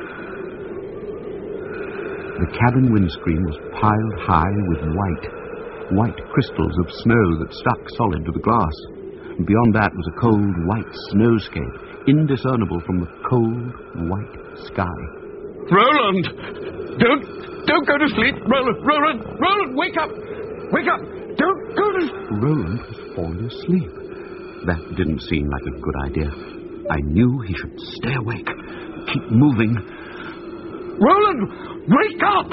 C: The cabin windscreen was piled high with white crystals of snow that stuck solid to the glass. And beyond that was a cold white snowscape, indiscernible from the cold white sky.
O: Roland! Don't go to sleep! Roland, wake up! Wake up! Don't go to sleep!
C: Roland was falling asleep. That didn't seem like a good idea. I knew he should stay awake, keep moving.
O: Roland, wake up!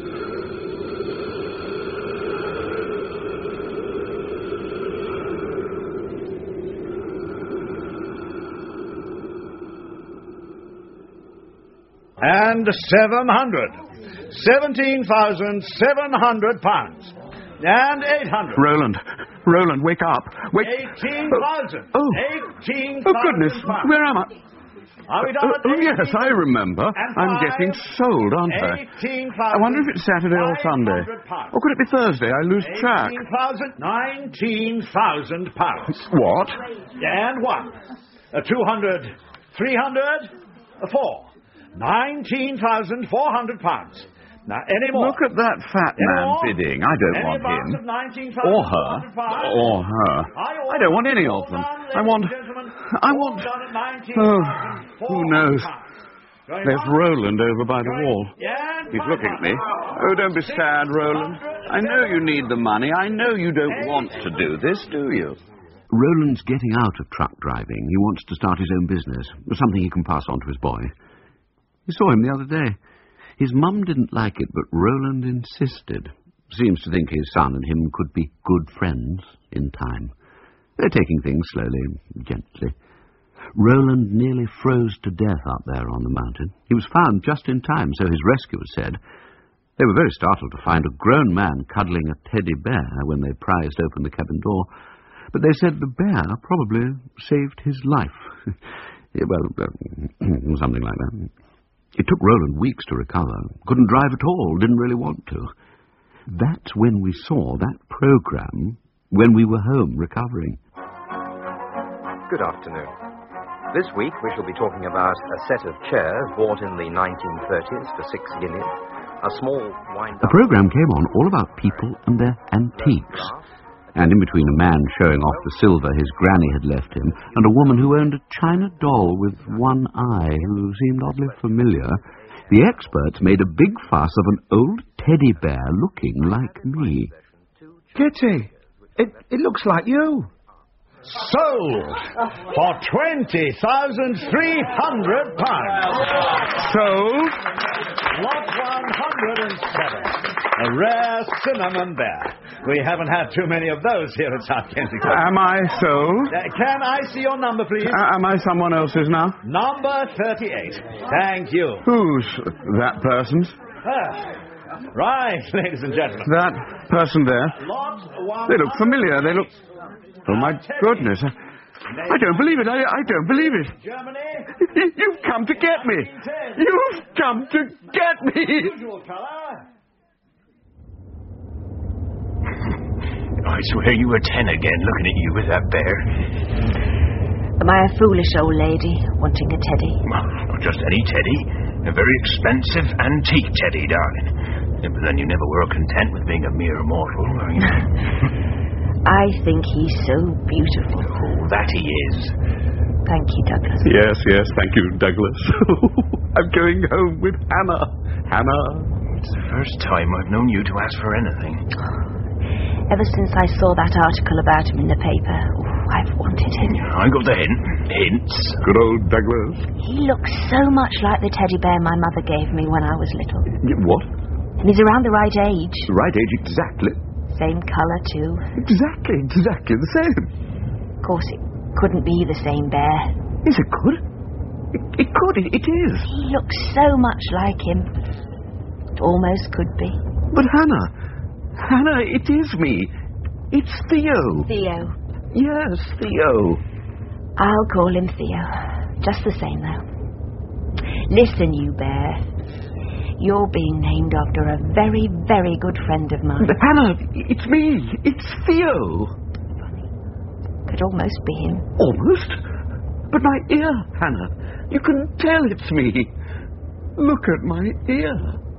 B: And 700. 17,700 pounds. And 800.
O: Roland, wake up.
B: 18,000.
O: Oh.
B: 18,000
O: Oh, goodness.
B: pounds.
O: Where am I?
B: Are we done?
O: Oh, yes, I remember. I'm getting sold, aren't I?
B: 18,000.
O: I wonder if it's Saturday or Sunday. Or could it be Thursday? I lose track.
B: 19,000 pounds.
O: What?
B: And 1. 200. 300. 4. 19,400 pounds. Now, any more?
O: Look at that fat man bidding. I don't want him. Or her. Or her. I don't want any of them. I want... Oh, who knows? There's Roland over by the wall. He's looking at me. Oh, don't be sad, Roland. I know you need the money. I know you don't want to do this, do you?
C: Roland's getting out of truck driving. He wants to start his own business, something he can pass on to his boy. We saw him the other day. His mum didn't like it, but Roland insisted. Seems to think his son and him could be good friends in time. They're taking things slowly, gently. Roland nearly froze to death up there on the mountain. He was found just in time, so his rescuers said. They were very startled to find a grown man cuddling a teddy bear when they prized open the cabin door. But they said the bear probably saved his life. Something like that. It took Roland weeks to recover. Couldn't drive at all, didn't really want to. That's when we saw that program, when we were home recovering.
V: Good afternoon. This week we shall be talking about a set of chairs bought in the 1930s for 6 guineas, a small wind-up...
C: The program came on all about people and their antiques. And in between a man showing off the silver his granny had left him and a woman who owned a china doll with one eye who seemed oddly familiar, the experts made a big fuss of an old teddy bear looking like me.
U: Kitty, it looks like you.
B: Sold for £20,300.
U: Sold?
B: Lot 107. A rare cinnamon bear. We haven't had too many of those here at South Kensington.
O: Am I sold?
B: Can I see your number, please?
O: Am I someone else's now?
B: Number 38. Thank you.
O: Who's that person's?
B: Right, ladies and gentlemen.
O: That person there. They look familiar. They look... Oh, my goodness. I don't believe it. I don't believe it.
B: Germany?
O: You've come to get me. You've come to get me.
B: Usual colour.
K: I
A: I swear you were 10 again, looking at you with that bear.
I: Am I a foolish old lady wanting a teddy?
A: Not just any teddy. A very expensive antique teddy, darling. Yeah, but then you never were content with being a mere mortal, were you?
I: I think he's so beautiful.
A: Oh, that he is.
I: Thank you, Douglas.
O: Yes, thank you, Douglas. I'm going home with Hannah. Hannah.
A: It's the first time I've known you to ask for anything.
I: Ever since I saw that article about him in the paper, I've wanted him.
A: I got the hint. Hints.
O: Good old Douglas.
I: He looks so much like the teddy bear my mother gave me when I was little.
O: What?
I: And he's around the right age.
O: The right age, exactly.
I: Same colour, too.
O: Exactly the same.
I: Of course, it couldn't be the same bear.
O: Yes, it could. It could. It is.
I: He looks so much like him. It almost could be.
O: But Hannah, it is me. It's Theo.
I: Theo.
O: Yes, Theo.
I: I'll call him Theo. Just the same, though. Listen, you bear. You're being named after a very, very good friend of mine.
O: Hannah, it's me. It's Theo.
I: Funny. Could almost be him.
O: Almost? But my ear, Hannah. You can tell it's me. Look at my ear.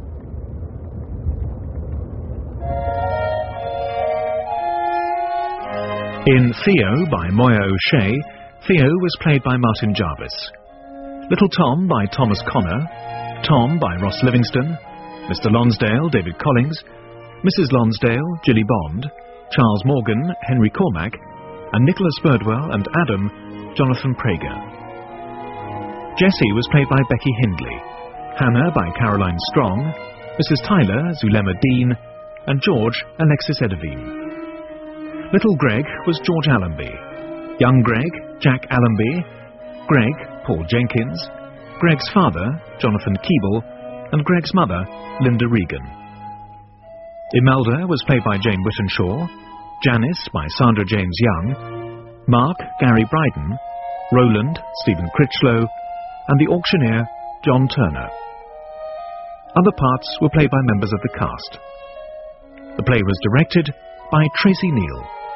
M: In Theo by Moya O'Shea, Theo was played by Martin Jarvis. Little Tom by Thomas Connor, Tom by Ross Livingston, Mr. Lonsdale, David Collings, Mrs. Lonsdale, Gilly Bond, Charles Morgan, Henry Cormack, and Nicholas Birdwell and Adam, Jonathan Prager. Jessie was played by Becky Hindley, Hannah by Caroline Strong, Mrs. Tyler, Zulema Dean, and George, Alexis Edavine. Little Greg was George Allenby, young Greg, Jack Allenby, Greg, Paul Jenkins, Greg's father, Jonathan Keeble, and Greg's mother, Linda Regan. Imelda was played by Jane Whittenshaw, Janice by Sandra James Young, Mark, Gary Bryden, Roland, Stephen Critchlow, and the auctioneer, John Turner. Other parts were played by members of the cast. The play was directed by Tracy Neal.